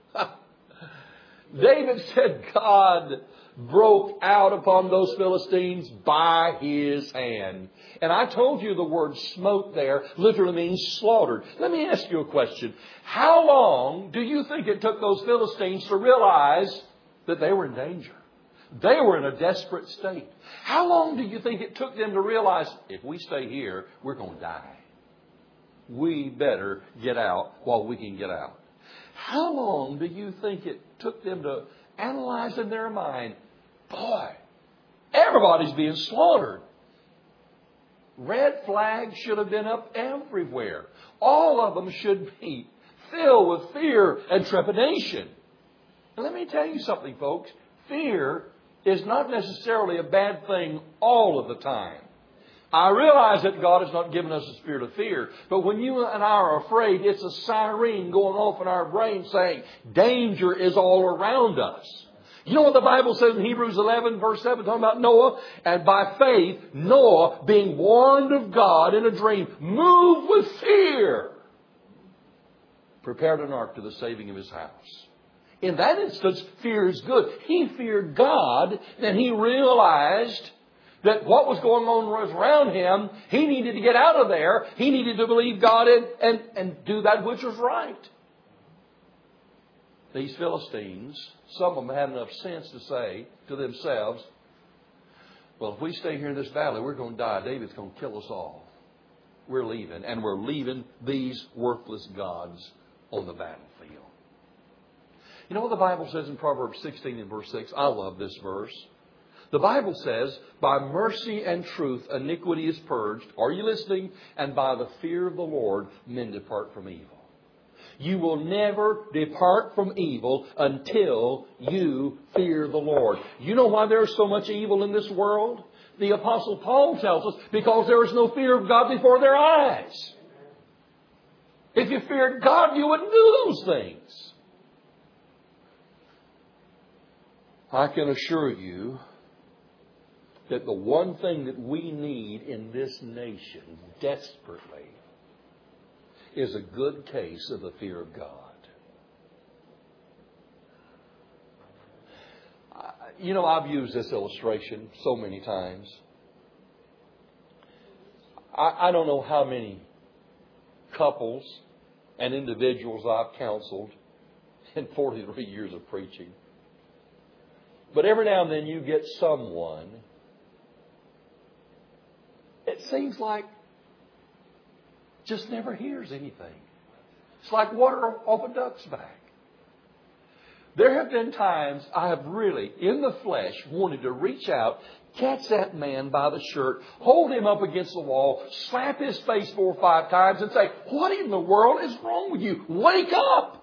David said God broke out upon those Philistines by His hand. And I told you the word smote there literally means slaughtered. Let me ask you a question. How long do you think it took those Philistines to realize that they were in danger? They were in a desperate state. How long do you think it took them to realize, if we stay here, we're going to die? We better get out while we can get out. How long do you think it took them to analyze in their mind, boy, everybody's being slaughtered. Red flags should have been up everywhere. All of them should be filled with fear and trepidation. And let me tell you something, folks. Fear is not necessarily a bad thing all of the time. I realize that God has not given us a spirit of fear, but when you and I are afraid, it's a siren going off in our brain saying danger is all around us. You know what the Bible says in Hebrews 11 verse 7 talking about Noah? And by faith, Noah, being warned of God in a dream, moved with fear, prepared an ark to the saving of his house. In that instance, fear is good. He feared God, and he realized that what was going on was around him. He needed to get out of there. He needed to believe God and do that which was right. These Philistines, some of them had enough sense to say to themselves, well, if we stay here in this valley, we're going to die. David's going to kill us all. We're leaving. And we're leaving these worthless gods on the battlefield. You know what the Bible says in Proverbs 16 and verse 6? I love this verse. The Bible says, by mercy and truth iniquity is purged. Are you listening? And by the fear of the Lord men depart from evil. You will never depart from evil until you fear the Lord. You know why there's so much evil in this world? The Apostle Paul tells us, because there is no fear of God before their eyes. If you feared God, you wouldn't do those things. I can assure you that the one thing that we need in this nation desperately is a good case of the fear of God. You know, I've used this illustration so many times. I don't know how many couples and individuals I've counseled in 43 years of preaching. But every now and then you get someone, it seems like just never hears anything. It's like water off a duck's back. There have been times I have really, in the flesh, wanted to reach out, catch that man by the shirt, hold him up against the wall, slap his face 4 or 5 times and say, "What in the world is wrong with you? Wake up!"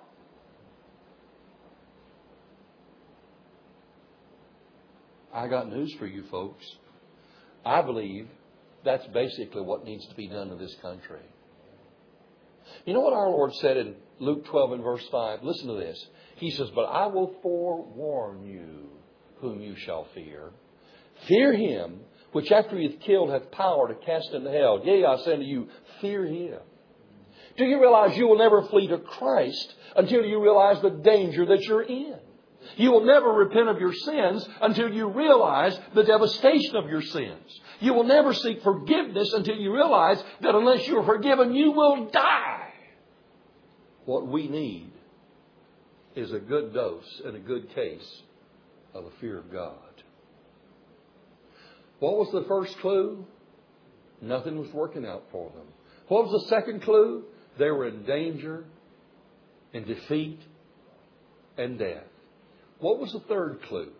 I got news for you folks. I believe that's basically what needs to be done in this country. You know what our Lord said in Luke 12 and verse 5? Listen to this. He says, "But I will forewarn you whom you shall fear. Fear him, which after he hath killed hath power to cast into hell. Yea, I say unto you, fear him." Do you realize you will never flee to Christ until you realize the danger that you're in? You will never repent of your sins until you realize the devastation of your sins. You will never seek forgiveness until you realize that unless you are forgiven, you will die. What we need is a good dose and a good case of the fear of God. What was the first clue? Nothing was working out for them. What was the second clue? They were in danger, in defeat, and death. What was the third clue?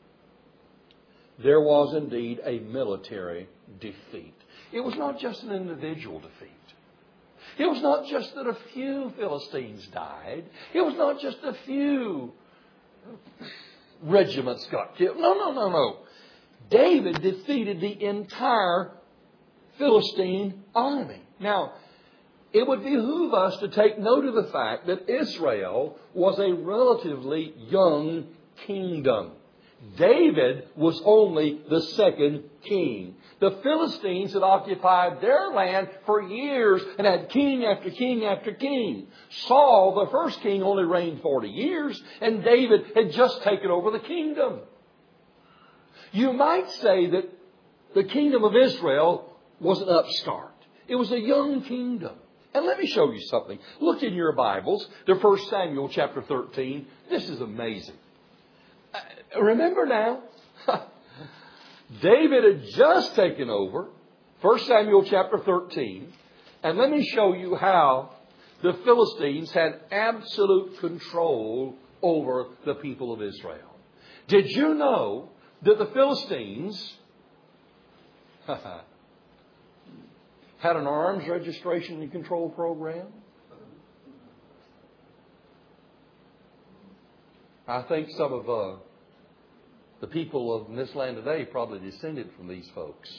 There was indeed a military defeat. It was not just an individual defeat. It was not just that a few Philistines died. It was not just a few regiments got killed. No. David defeated the entire Philistine army. Now, it would behoove us to take note of the fact that Israel was a relatively young kingdom. David was only the second king. The Philistines had occupied their land for years and had king after king after king. Saul, the first king, only reigned 40 years, and David had just taken over the kingdom. You might say that the kingdom of Israel was an upstart. It was a young kingdom. And let me show you something. Look in your Bibles to 1 Samuel chapter 13. This is amazing. Remember now, David had just taken over. 1 Samuel chapter 13. And let me show you how the Philistines had absolute control over the people of Israel. Did you know that the Philistines had an arms registration and control program? I think some of the people of this land today probably descended from these folks.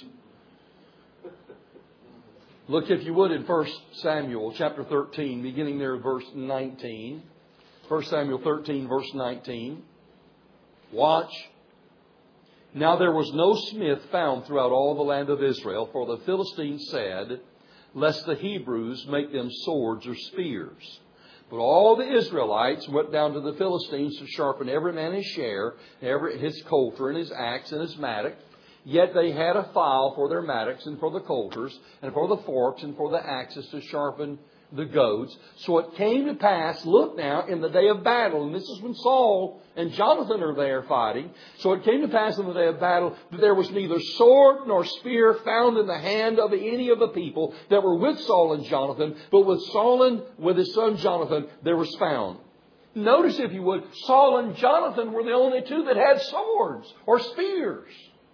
Look, if you would, in 1 Samuel chapter 13, beginning there at verse 19. 1 Samuel 13, verse 19. Watch. "Now there was no smith found throughout all the land of Israel, for the Philistines said, lest the Hebrews make them swords or spears. But all the Israelites went down to the Philistines to sharpen every man his share, his coulter and his axe and his mattock. Yet they had a file for their mattocks and for the coulters and for the forks and for the axes to sharpen the goads. So it came to pass, look now, in the day of battle," and this is when Saul and Jonathan are there fighting. "So it came to pass in the day of battle that there was neither sword nor spear found in the hand of any of the people that were with Saul and Jonathan, but with Saul and with his son Jonathan there was found." Notice, if you would, Saul and Jonathan were the only two that had swords or spears.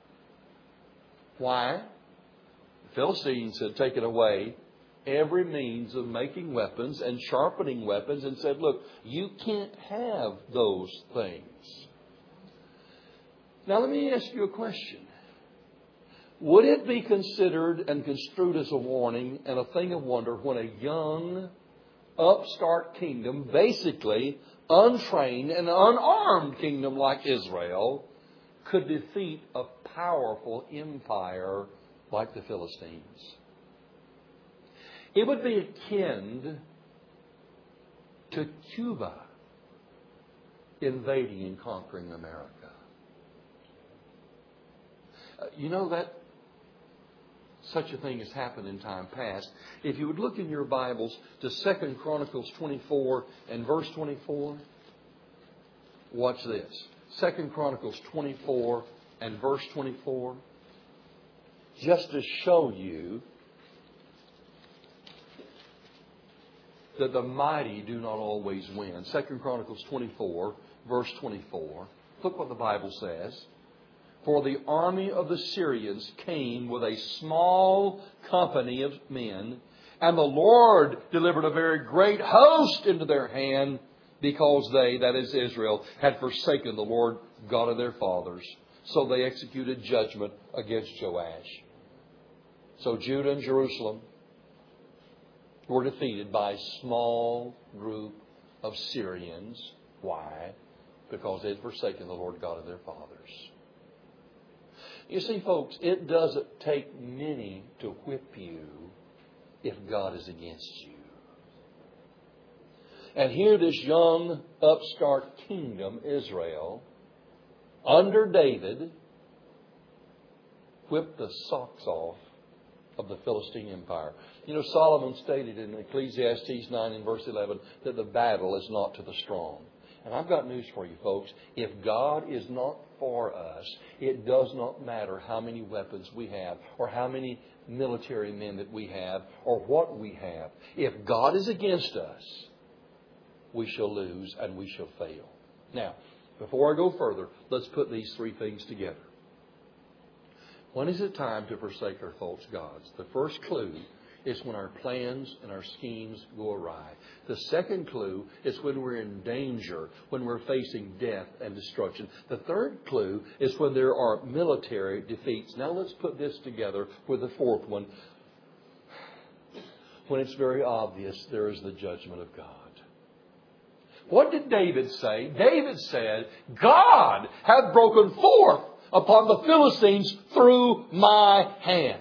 Why? The Philistines had taken away every means of making weapons and sharpening weapons and said, look, you can't have those things. Now let me ask you a question. Would it be considered and construed as a warning and a thing of wonder when a young, upstart kingdom, basically untrained and unarmed kingdom like Israel, could defeat a powerful empire like the Philistines? It would be akin to Cuba invading and conquering America. You know that such a thing has happened in time past. If you would look in your Bibles to 2 Chronicles 24 and verse 24. Watch this. 2 Chronicles 24 and verse 24. Just to show you that the mighty do not always win. 2 Chronicles 24, verse 24. Look what the Bible says. For the army of the Syrians came with a small company of men, and the Lord delivered a very great host into their hand, because they, that is Israel, had forsaken the Lord God of their fathers. So they executed judgment against Joash. So Judah and Jerusalem were defeated by a small group of Syrians. Why? Because they had forsaken the Lord God of their fathers. You see, folks, it doesn't take many to whip you if God is against you. And here this young upstart kingdom, Israel, under David, whipped the socks off of the Philistine Empire. You know, Solomon stated in Ecclesiastes 9 and verse 11 that the battle is not to the strong. And I've got news for you, folks. If God is not for us, it does not matter how many weapons we have or how many military men that we have or what we have. If God is against us, we shall lose and we shall fail. Now, before I go further, let's put these three things together. When is it time to forsake our false gods? The first clue is when our plans and our schemes go awry. The second clue is when we're in danger, when we're facing death and destruction. The third clue is when there are military defeats. Now let's put this together with the fourth one. When it's very obvious there is the judgment of God. What did David say? David said, God hath broken forth upon the Philistines through my hands.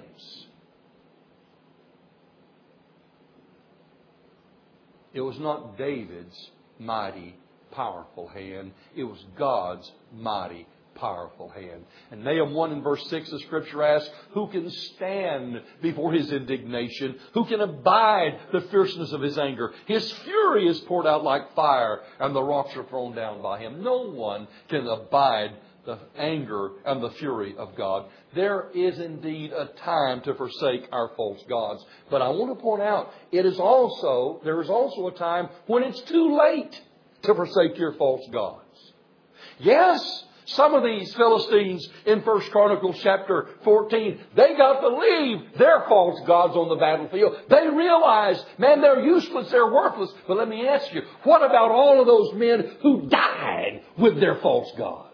It was not David's mighty, powerful hand. It was God's mighty, powerful hand. And Nahum 1 and verse 6, the Scripture asks, who can stand before His indignation? Who can abide the fierceness of His anger? His fury is poured out like fire, and the rocks are thrown down by Him. No one can abide the anger and the fury of God. There is indeed a time to forsake our false gods. But I want to point out, there is also a time when it's too late to forsake your false gods. Yes, some of these Philistines in 1 Chronicles chapter 14, they got to leave their false gods on the battlefield. They realized, man, they're useless, they're worthless. But let me ask you, what about all of those men who died with their false gods?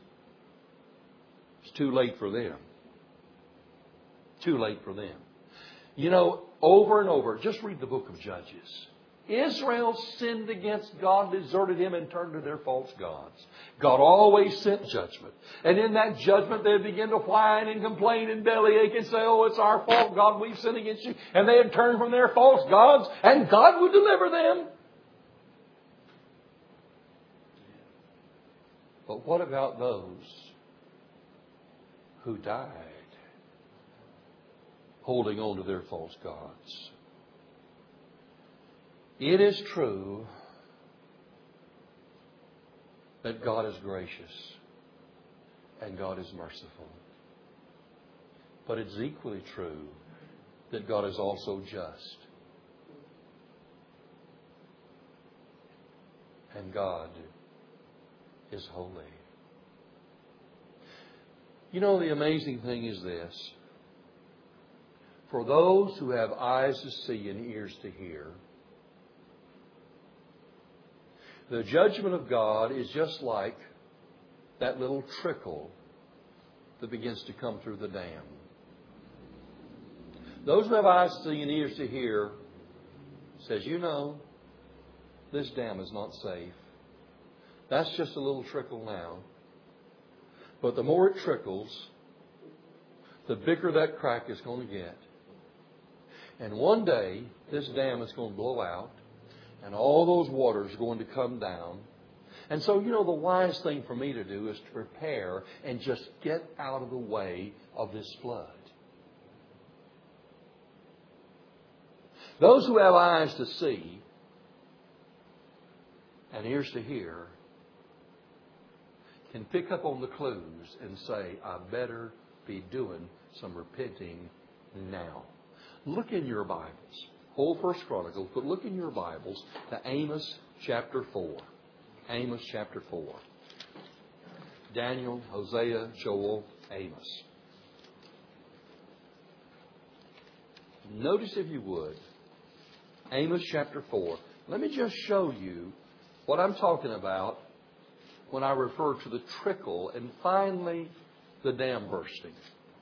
It's too late for them. Too late for them. You know, over and over, just read the book of Judges. Israel sinned against God, deserted Him, and turned to their false gods. God always sent judgment. And in that judgment, they'd begin to whine and complain and bellyache and say, oh, it's our fault, God, we've sinned against you. And they'd turn from their false gods, and God would deliver them. But what about those who died holding on to their false gods? It is true that God is gracious and God is merciful. But it's equally true that God is also just. And God is holy. You know, the amazing thing is this. For those who have eyes to see and ears to hear, the judgment of God is just like that little trickle that begins to come through the dam. Those who have eyes to see and ears to hear says, you know, this dam is not safe. That's just a little trickle now. But the more it trickles, the bigger that crack is going to get. And one day, this dam is going to blow out. And all those waters are going to come down. And so, you know, the wise thing for me to do is to prepare and just get out of the way of this flood. Those who have eyes to see and ears to hear can pick up on the clues and say, I better be doing some repenting now. Look in your Bibles. Whole First Chronicles. But look in your Bibles to Amos chapter 4. Amos chapter 4. Daniel, Hosea, Joel, Amos. Notice, if you would, Amos chapter 4. Let me just show you what I'm talking about when I refer to the trickle and finally the dam bursting.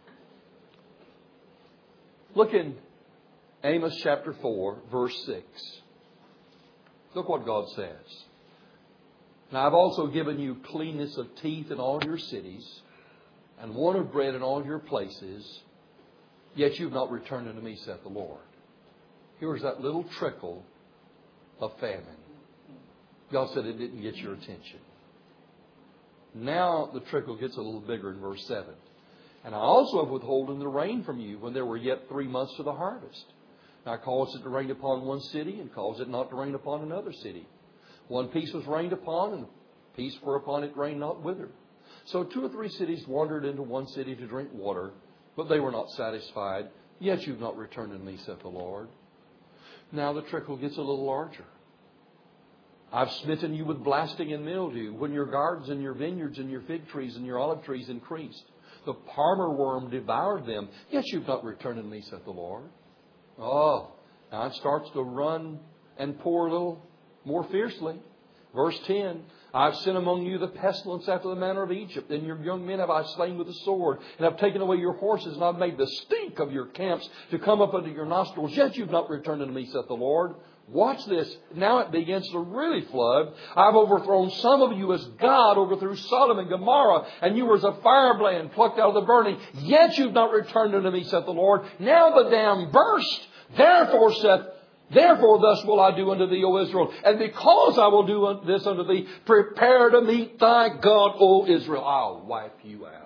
Look in Amos chapter 4, verse 6. Look what God says. Now I've also given you cleanness of teeth in all your cities, and want of bread in all your places, yet you've not returned unto me, saith the Lord. Here's that little trickle of famine. God said it didn't get your attention. Now the trickle gets a little bigger in verse 7. And I also have withholden the rain from you when there were yet 3 months to the harvest. And I caused it to rain upon one city, and caused it not to rain upon another city. One piece was rained upon, and the piece whereupon it rained not withered. So 2 or 3 cities wandered into one city to drink water, but they were not satisfied. Yet you've not returned unto me, saith the Lord. Now the trickle gets a little larger. I've smitten you with blasting and mildew, when your gardens and your vineyards and your fig trees and your olive trees increased. The palmer worm devoured them, yet you've not returned unto me, saith the Lord. Oh, now it starts to run and pour a little more fiercely. Verse 10, I've sent among you the pestilence after the manner of Egypt, and your young men have I slain with the sword, and I've taken away your horses, and I've made the stink of your camps to come up unto your nostrils, yet you've not returned unto me, saith the Lord. Watch this. Now it begins to really flood. I've overthrown some of you as God overthrew Sodom and Gomorrah, and you were as a firebrand plucked out of the burning. Yet you've not returned unto me, saith the Lord. Now the dam burst. Therefore thus will I do unto thee, O Israel. And because I will do this unto thee, prepare to meet thy God, O Israel. I'll wipe you out.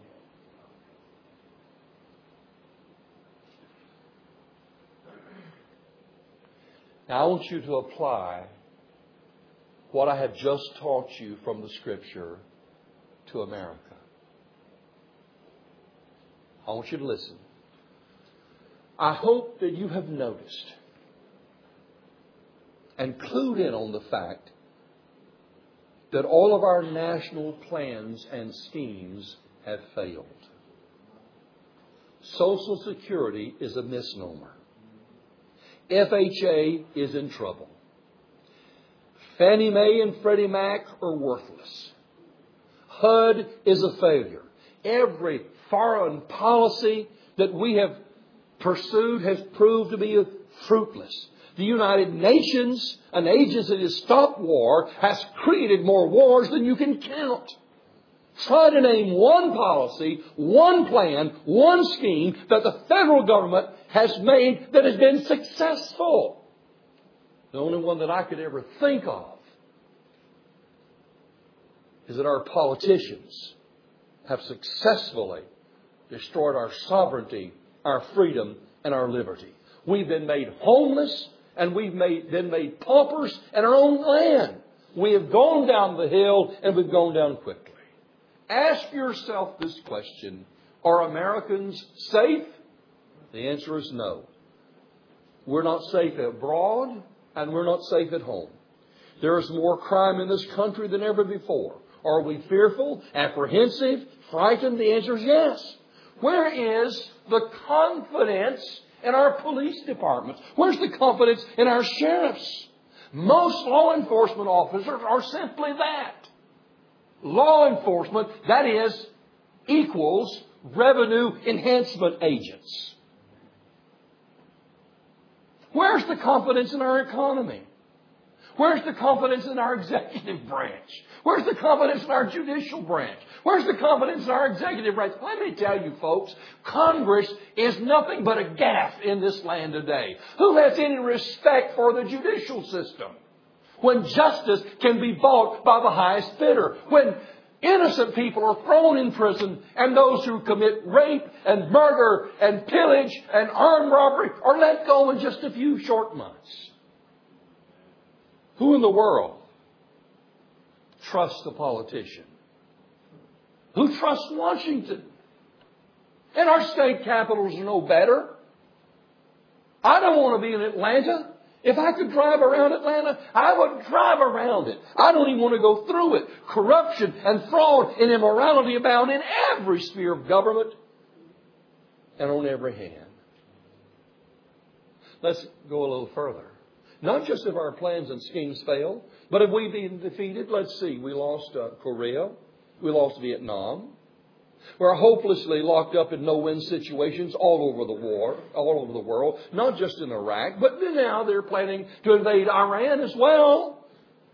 Now I want you to apply what I have just taught you from the Scripture to America. I want you to listen. I hope that you have noticed and clued in on the fact that all of our national plans and schemes have failed. Social Security is a misnomer. FHA is in trouble. Fannie Mae and Freddie Mac are worthless. HUD is a failure. Every foreign policy that we have pursued has proved to be fruitless. The United Nations, an agency to stop war, has created more wars than you can count. Try to name one policy, one plan, one scheme that the federal government has made that has been successful. The only one that I could ever think of is that our politicians have successfully destroyed our sovereignty, our freedom, and our liberty. We've been made homeless, and we've been made paupers in our own land. We have gone down the hill, and we've gone down quickly. Ask yourself this question: are Americans safe? The answer is no. We're not safe abroad, and we're not safe at home. There is more crime in this country than ever before. Are we fearful, apprehensive, frightened? The answer is yes. Where is the confidence in our police departments? Where's the confidence in our sheriffs? Most law enforcement officers are simply that. Law enforcement, that is, equals revenue enhancement agents. Where's the confidence in our economy? Where's the confidence in our executive branch? Where's the confidence in our judicial branch? Where's the confidence in our executive branch? Let me tell you, folks, Congress is nothing but a gaffe in this land today. Who has any respect for the judicial system? When justice can be bought by the highest bidder. When innocent people are thrown in prison, and those who commit rape and murder and pillage and armed robbery are let go in just a few short months. Who in the world trusts a politician? Who trusts Washington? And our state capitals are no better. I don't want to be in Atlanta. If I could drive around Atlanta, I would drive around it. I don't even want to go through it. Corruption and fraud and immorality abound in every sphere of government and on every hand. Let's go a little further. Not just if our plans and schemes fail, but if we've been defeated. Let's see. We lost Korea. We lost Vietnam. We're hopelessly locked up in no-win situations all over the world, not just in Iraq, but now they're planning to invade Iran as well.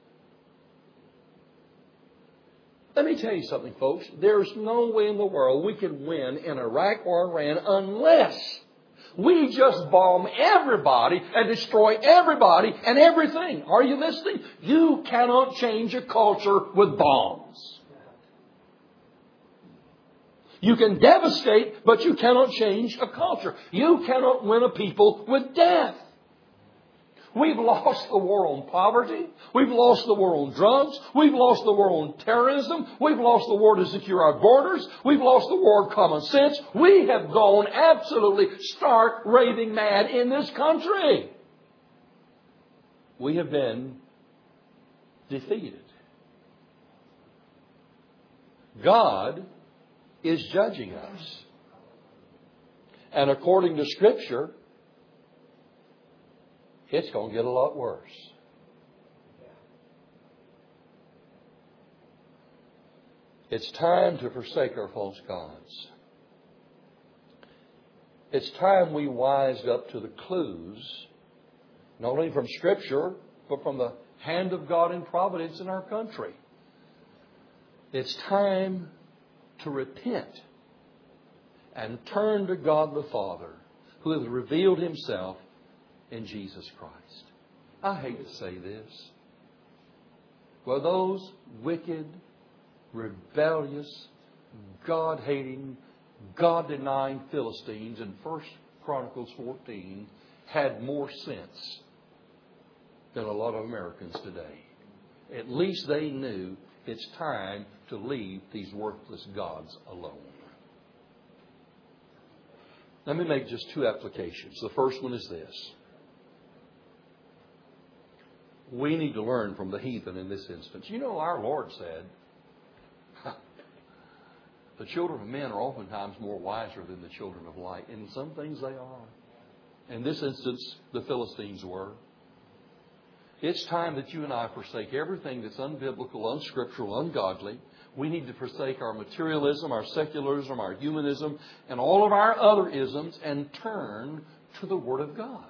Let me tell you something, folks. There's no way in the world we can win in Iraq or Iran unless we just bomb everybody and destroy everybody and everything. Are you listening? You cannot change a culture with bombs. You can devastate, but you cannot change a culture. You cannot win a people with death. We've lost the war on poverty. We've lost the war on drugs. We've lost the war on terrorism. We've lost the war to secure our borders. We've lost the war of common sense. We have gone absolutely stark, raving mad in this country. We have been defeated. God is judging us. And according to Scripture, it's going to get a lot worse. It's time to forsake our false gods. It's time we wised up to the clues, not only from Scripture, but from the hand of God in providence in our country. It's time to repent and turn to God the Father, who has revealed Himself in Jesus Christ. I hate to say this. Well, those wicked, rebellious, God-hating, God-denying Philistines in 1 Chronicles 14 had more sense than a lot of Americans today. At least they knew it's time to leave these worthless gods alone. Let me make just two applications. The first one is this. We need to learn from the heathen in this instance. You know, our Lord said, the children of men are oftentimes more wiser than the children of light. And in some things they are. In this instance, the Philistines were. It's time that you and I forsake everything that's unbiblical, unscriptural, ungodly. We need to forsake our materialism, our secularism, our humanism, and all of our other isms and turn to the Word of God.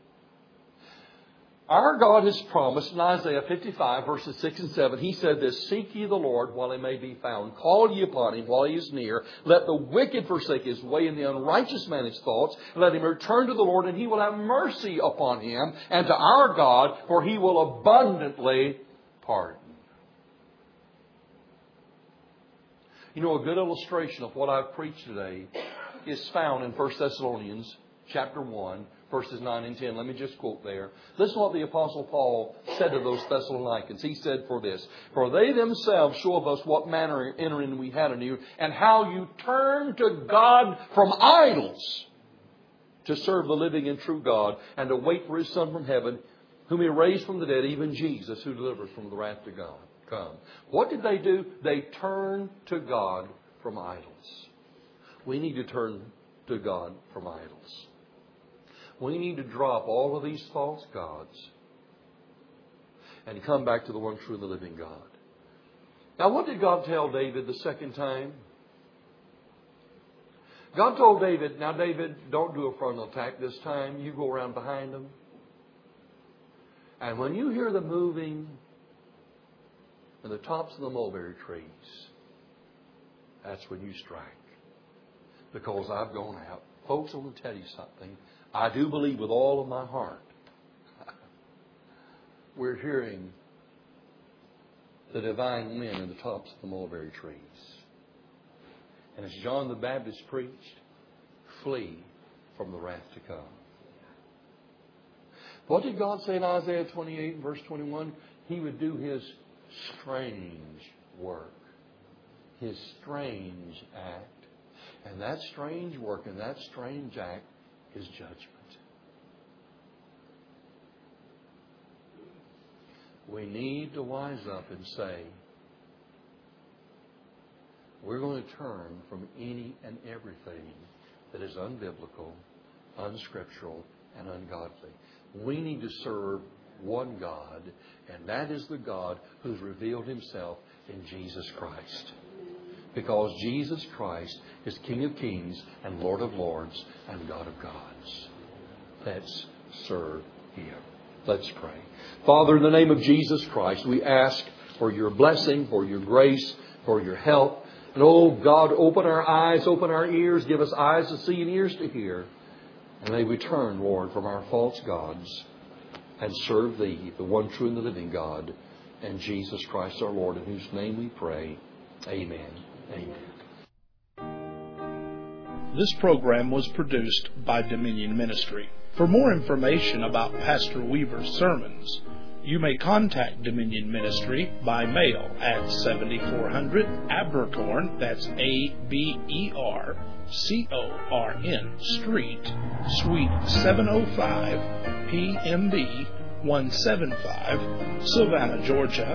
Our God has promised in Isaiah 55, verses 6 and 7, He said this, "Seek ye the Lord while He may be found. Call ye upon Him while He is near. Let the wicked forsake his way and the unrighteous man his thoughts. Let him return to the Lord, and He will have mercy upon him, and to our God, for He will abundantly pardon." You know, a good illustration of what I've preached today is found in 1 Thessalonians chapter 1, verses 9 and 10. Let me just quote there. Listen to what the Apostle Paul said to those Thessalonians. He said for this, "For they themselves show of us what manner of entering we had in you, and how you turned to God from idols to serve the living and true God, and to wait for His Son from heaven, whom He raised from the dead, even Jesus, who delivers from the wrath to God. Come." What did they do? They turned to God from idols. We need to turn to God from idols. We need to drop all of these false gods and come back to the one true and the living God. Now, what did God tell David the second time? God told David, "Now, David, don't do a frontal attack this time. You go around behind them. And when you hear the moving in the tops of the mulberry trees, that's when you strike. Because I've gone out." Folks, I want to tell you something. I do believe with all of my heart we're hearing the divine wind in the tops of the mulberry trees. And as John the Baptist preached, flee from the wrath to come. What did God say in Isaiah 28 and verse 21? He would do His strange work. His strange act. And that strange work and that strange act is judgment. we need to wise up and say, we're going to turn from any and everything that is unbiblical, unscriptural, and ungodly. We need to serve one God, and that is the God who's revealed Himself in Jesus Christ. Because Jesus Christ is King of Kings and Lord of Lords and God of Gods. Let's serve Him. Let's pray. Father, in the name of Jesus Christ, we ask for Your blessing, for Your grace, for Your help. And oh God, open our eyes, open our ears, give us eyes to see and ears to hear. And may we turn, Lord, from our false gods and serve Thee, the one true and the living God, and Jesus Christ our Lord, in whose name we pray. Amen. Amen. This program was produced by Dominion Ministry. For more information about Pastor Weaver's sermons, you may contact Dominion Ministry by mail at 7400 Abercorn, that's Abercorn Street, Suite 705, PMB 175, Savannah, Georgia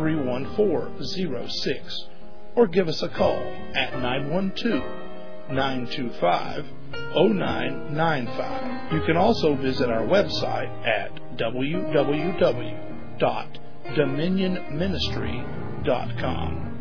31406, or give us a call at 912-925-0995. You can also visit our website at www.dominionministry.com.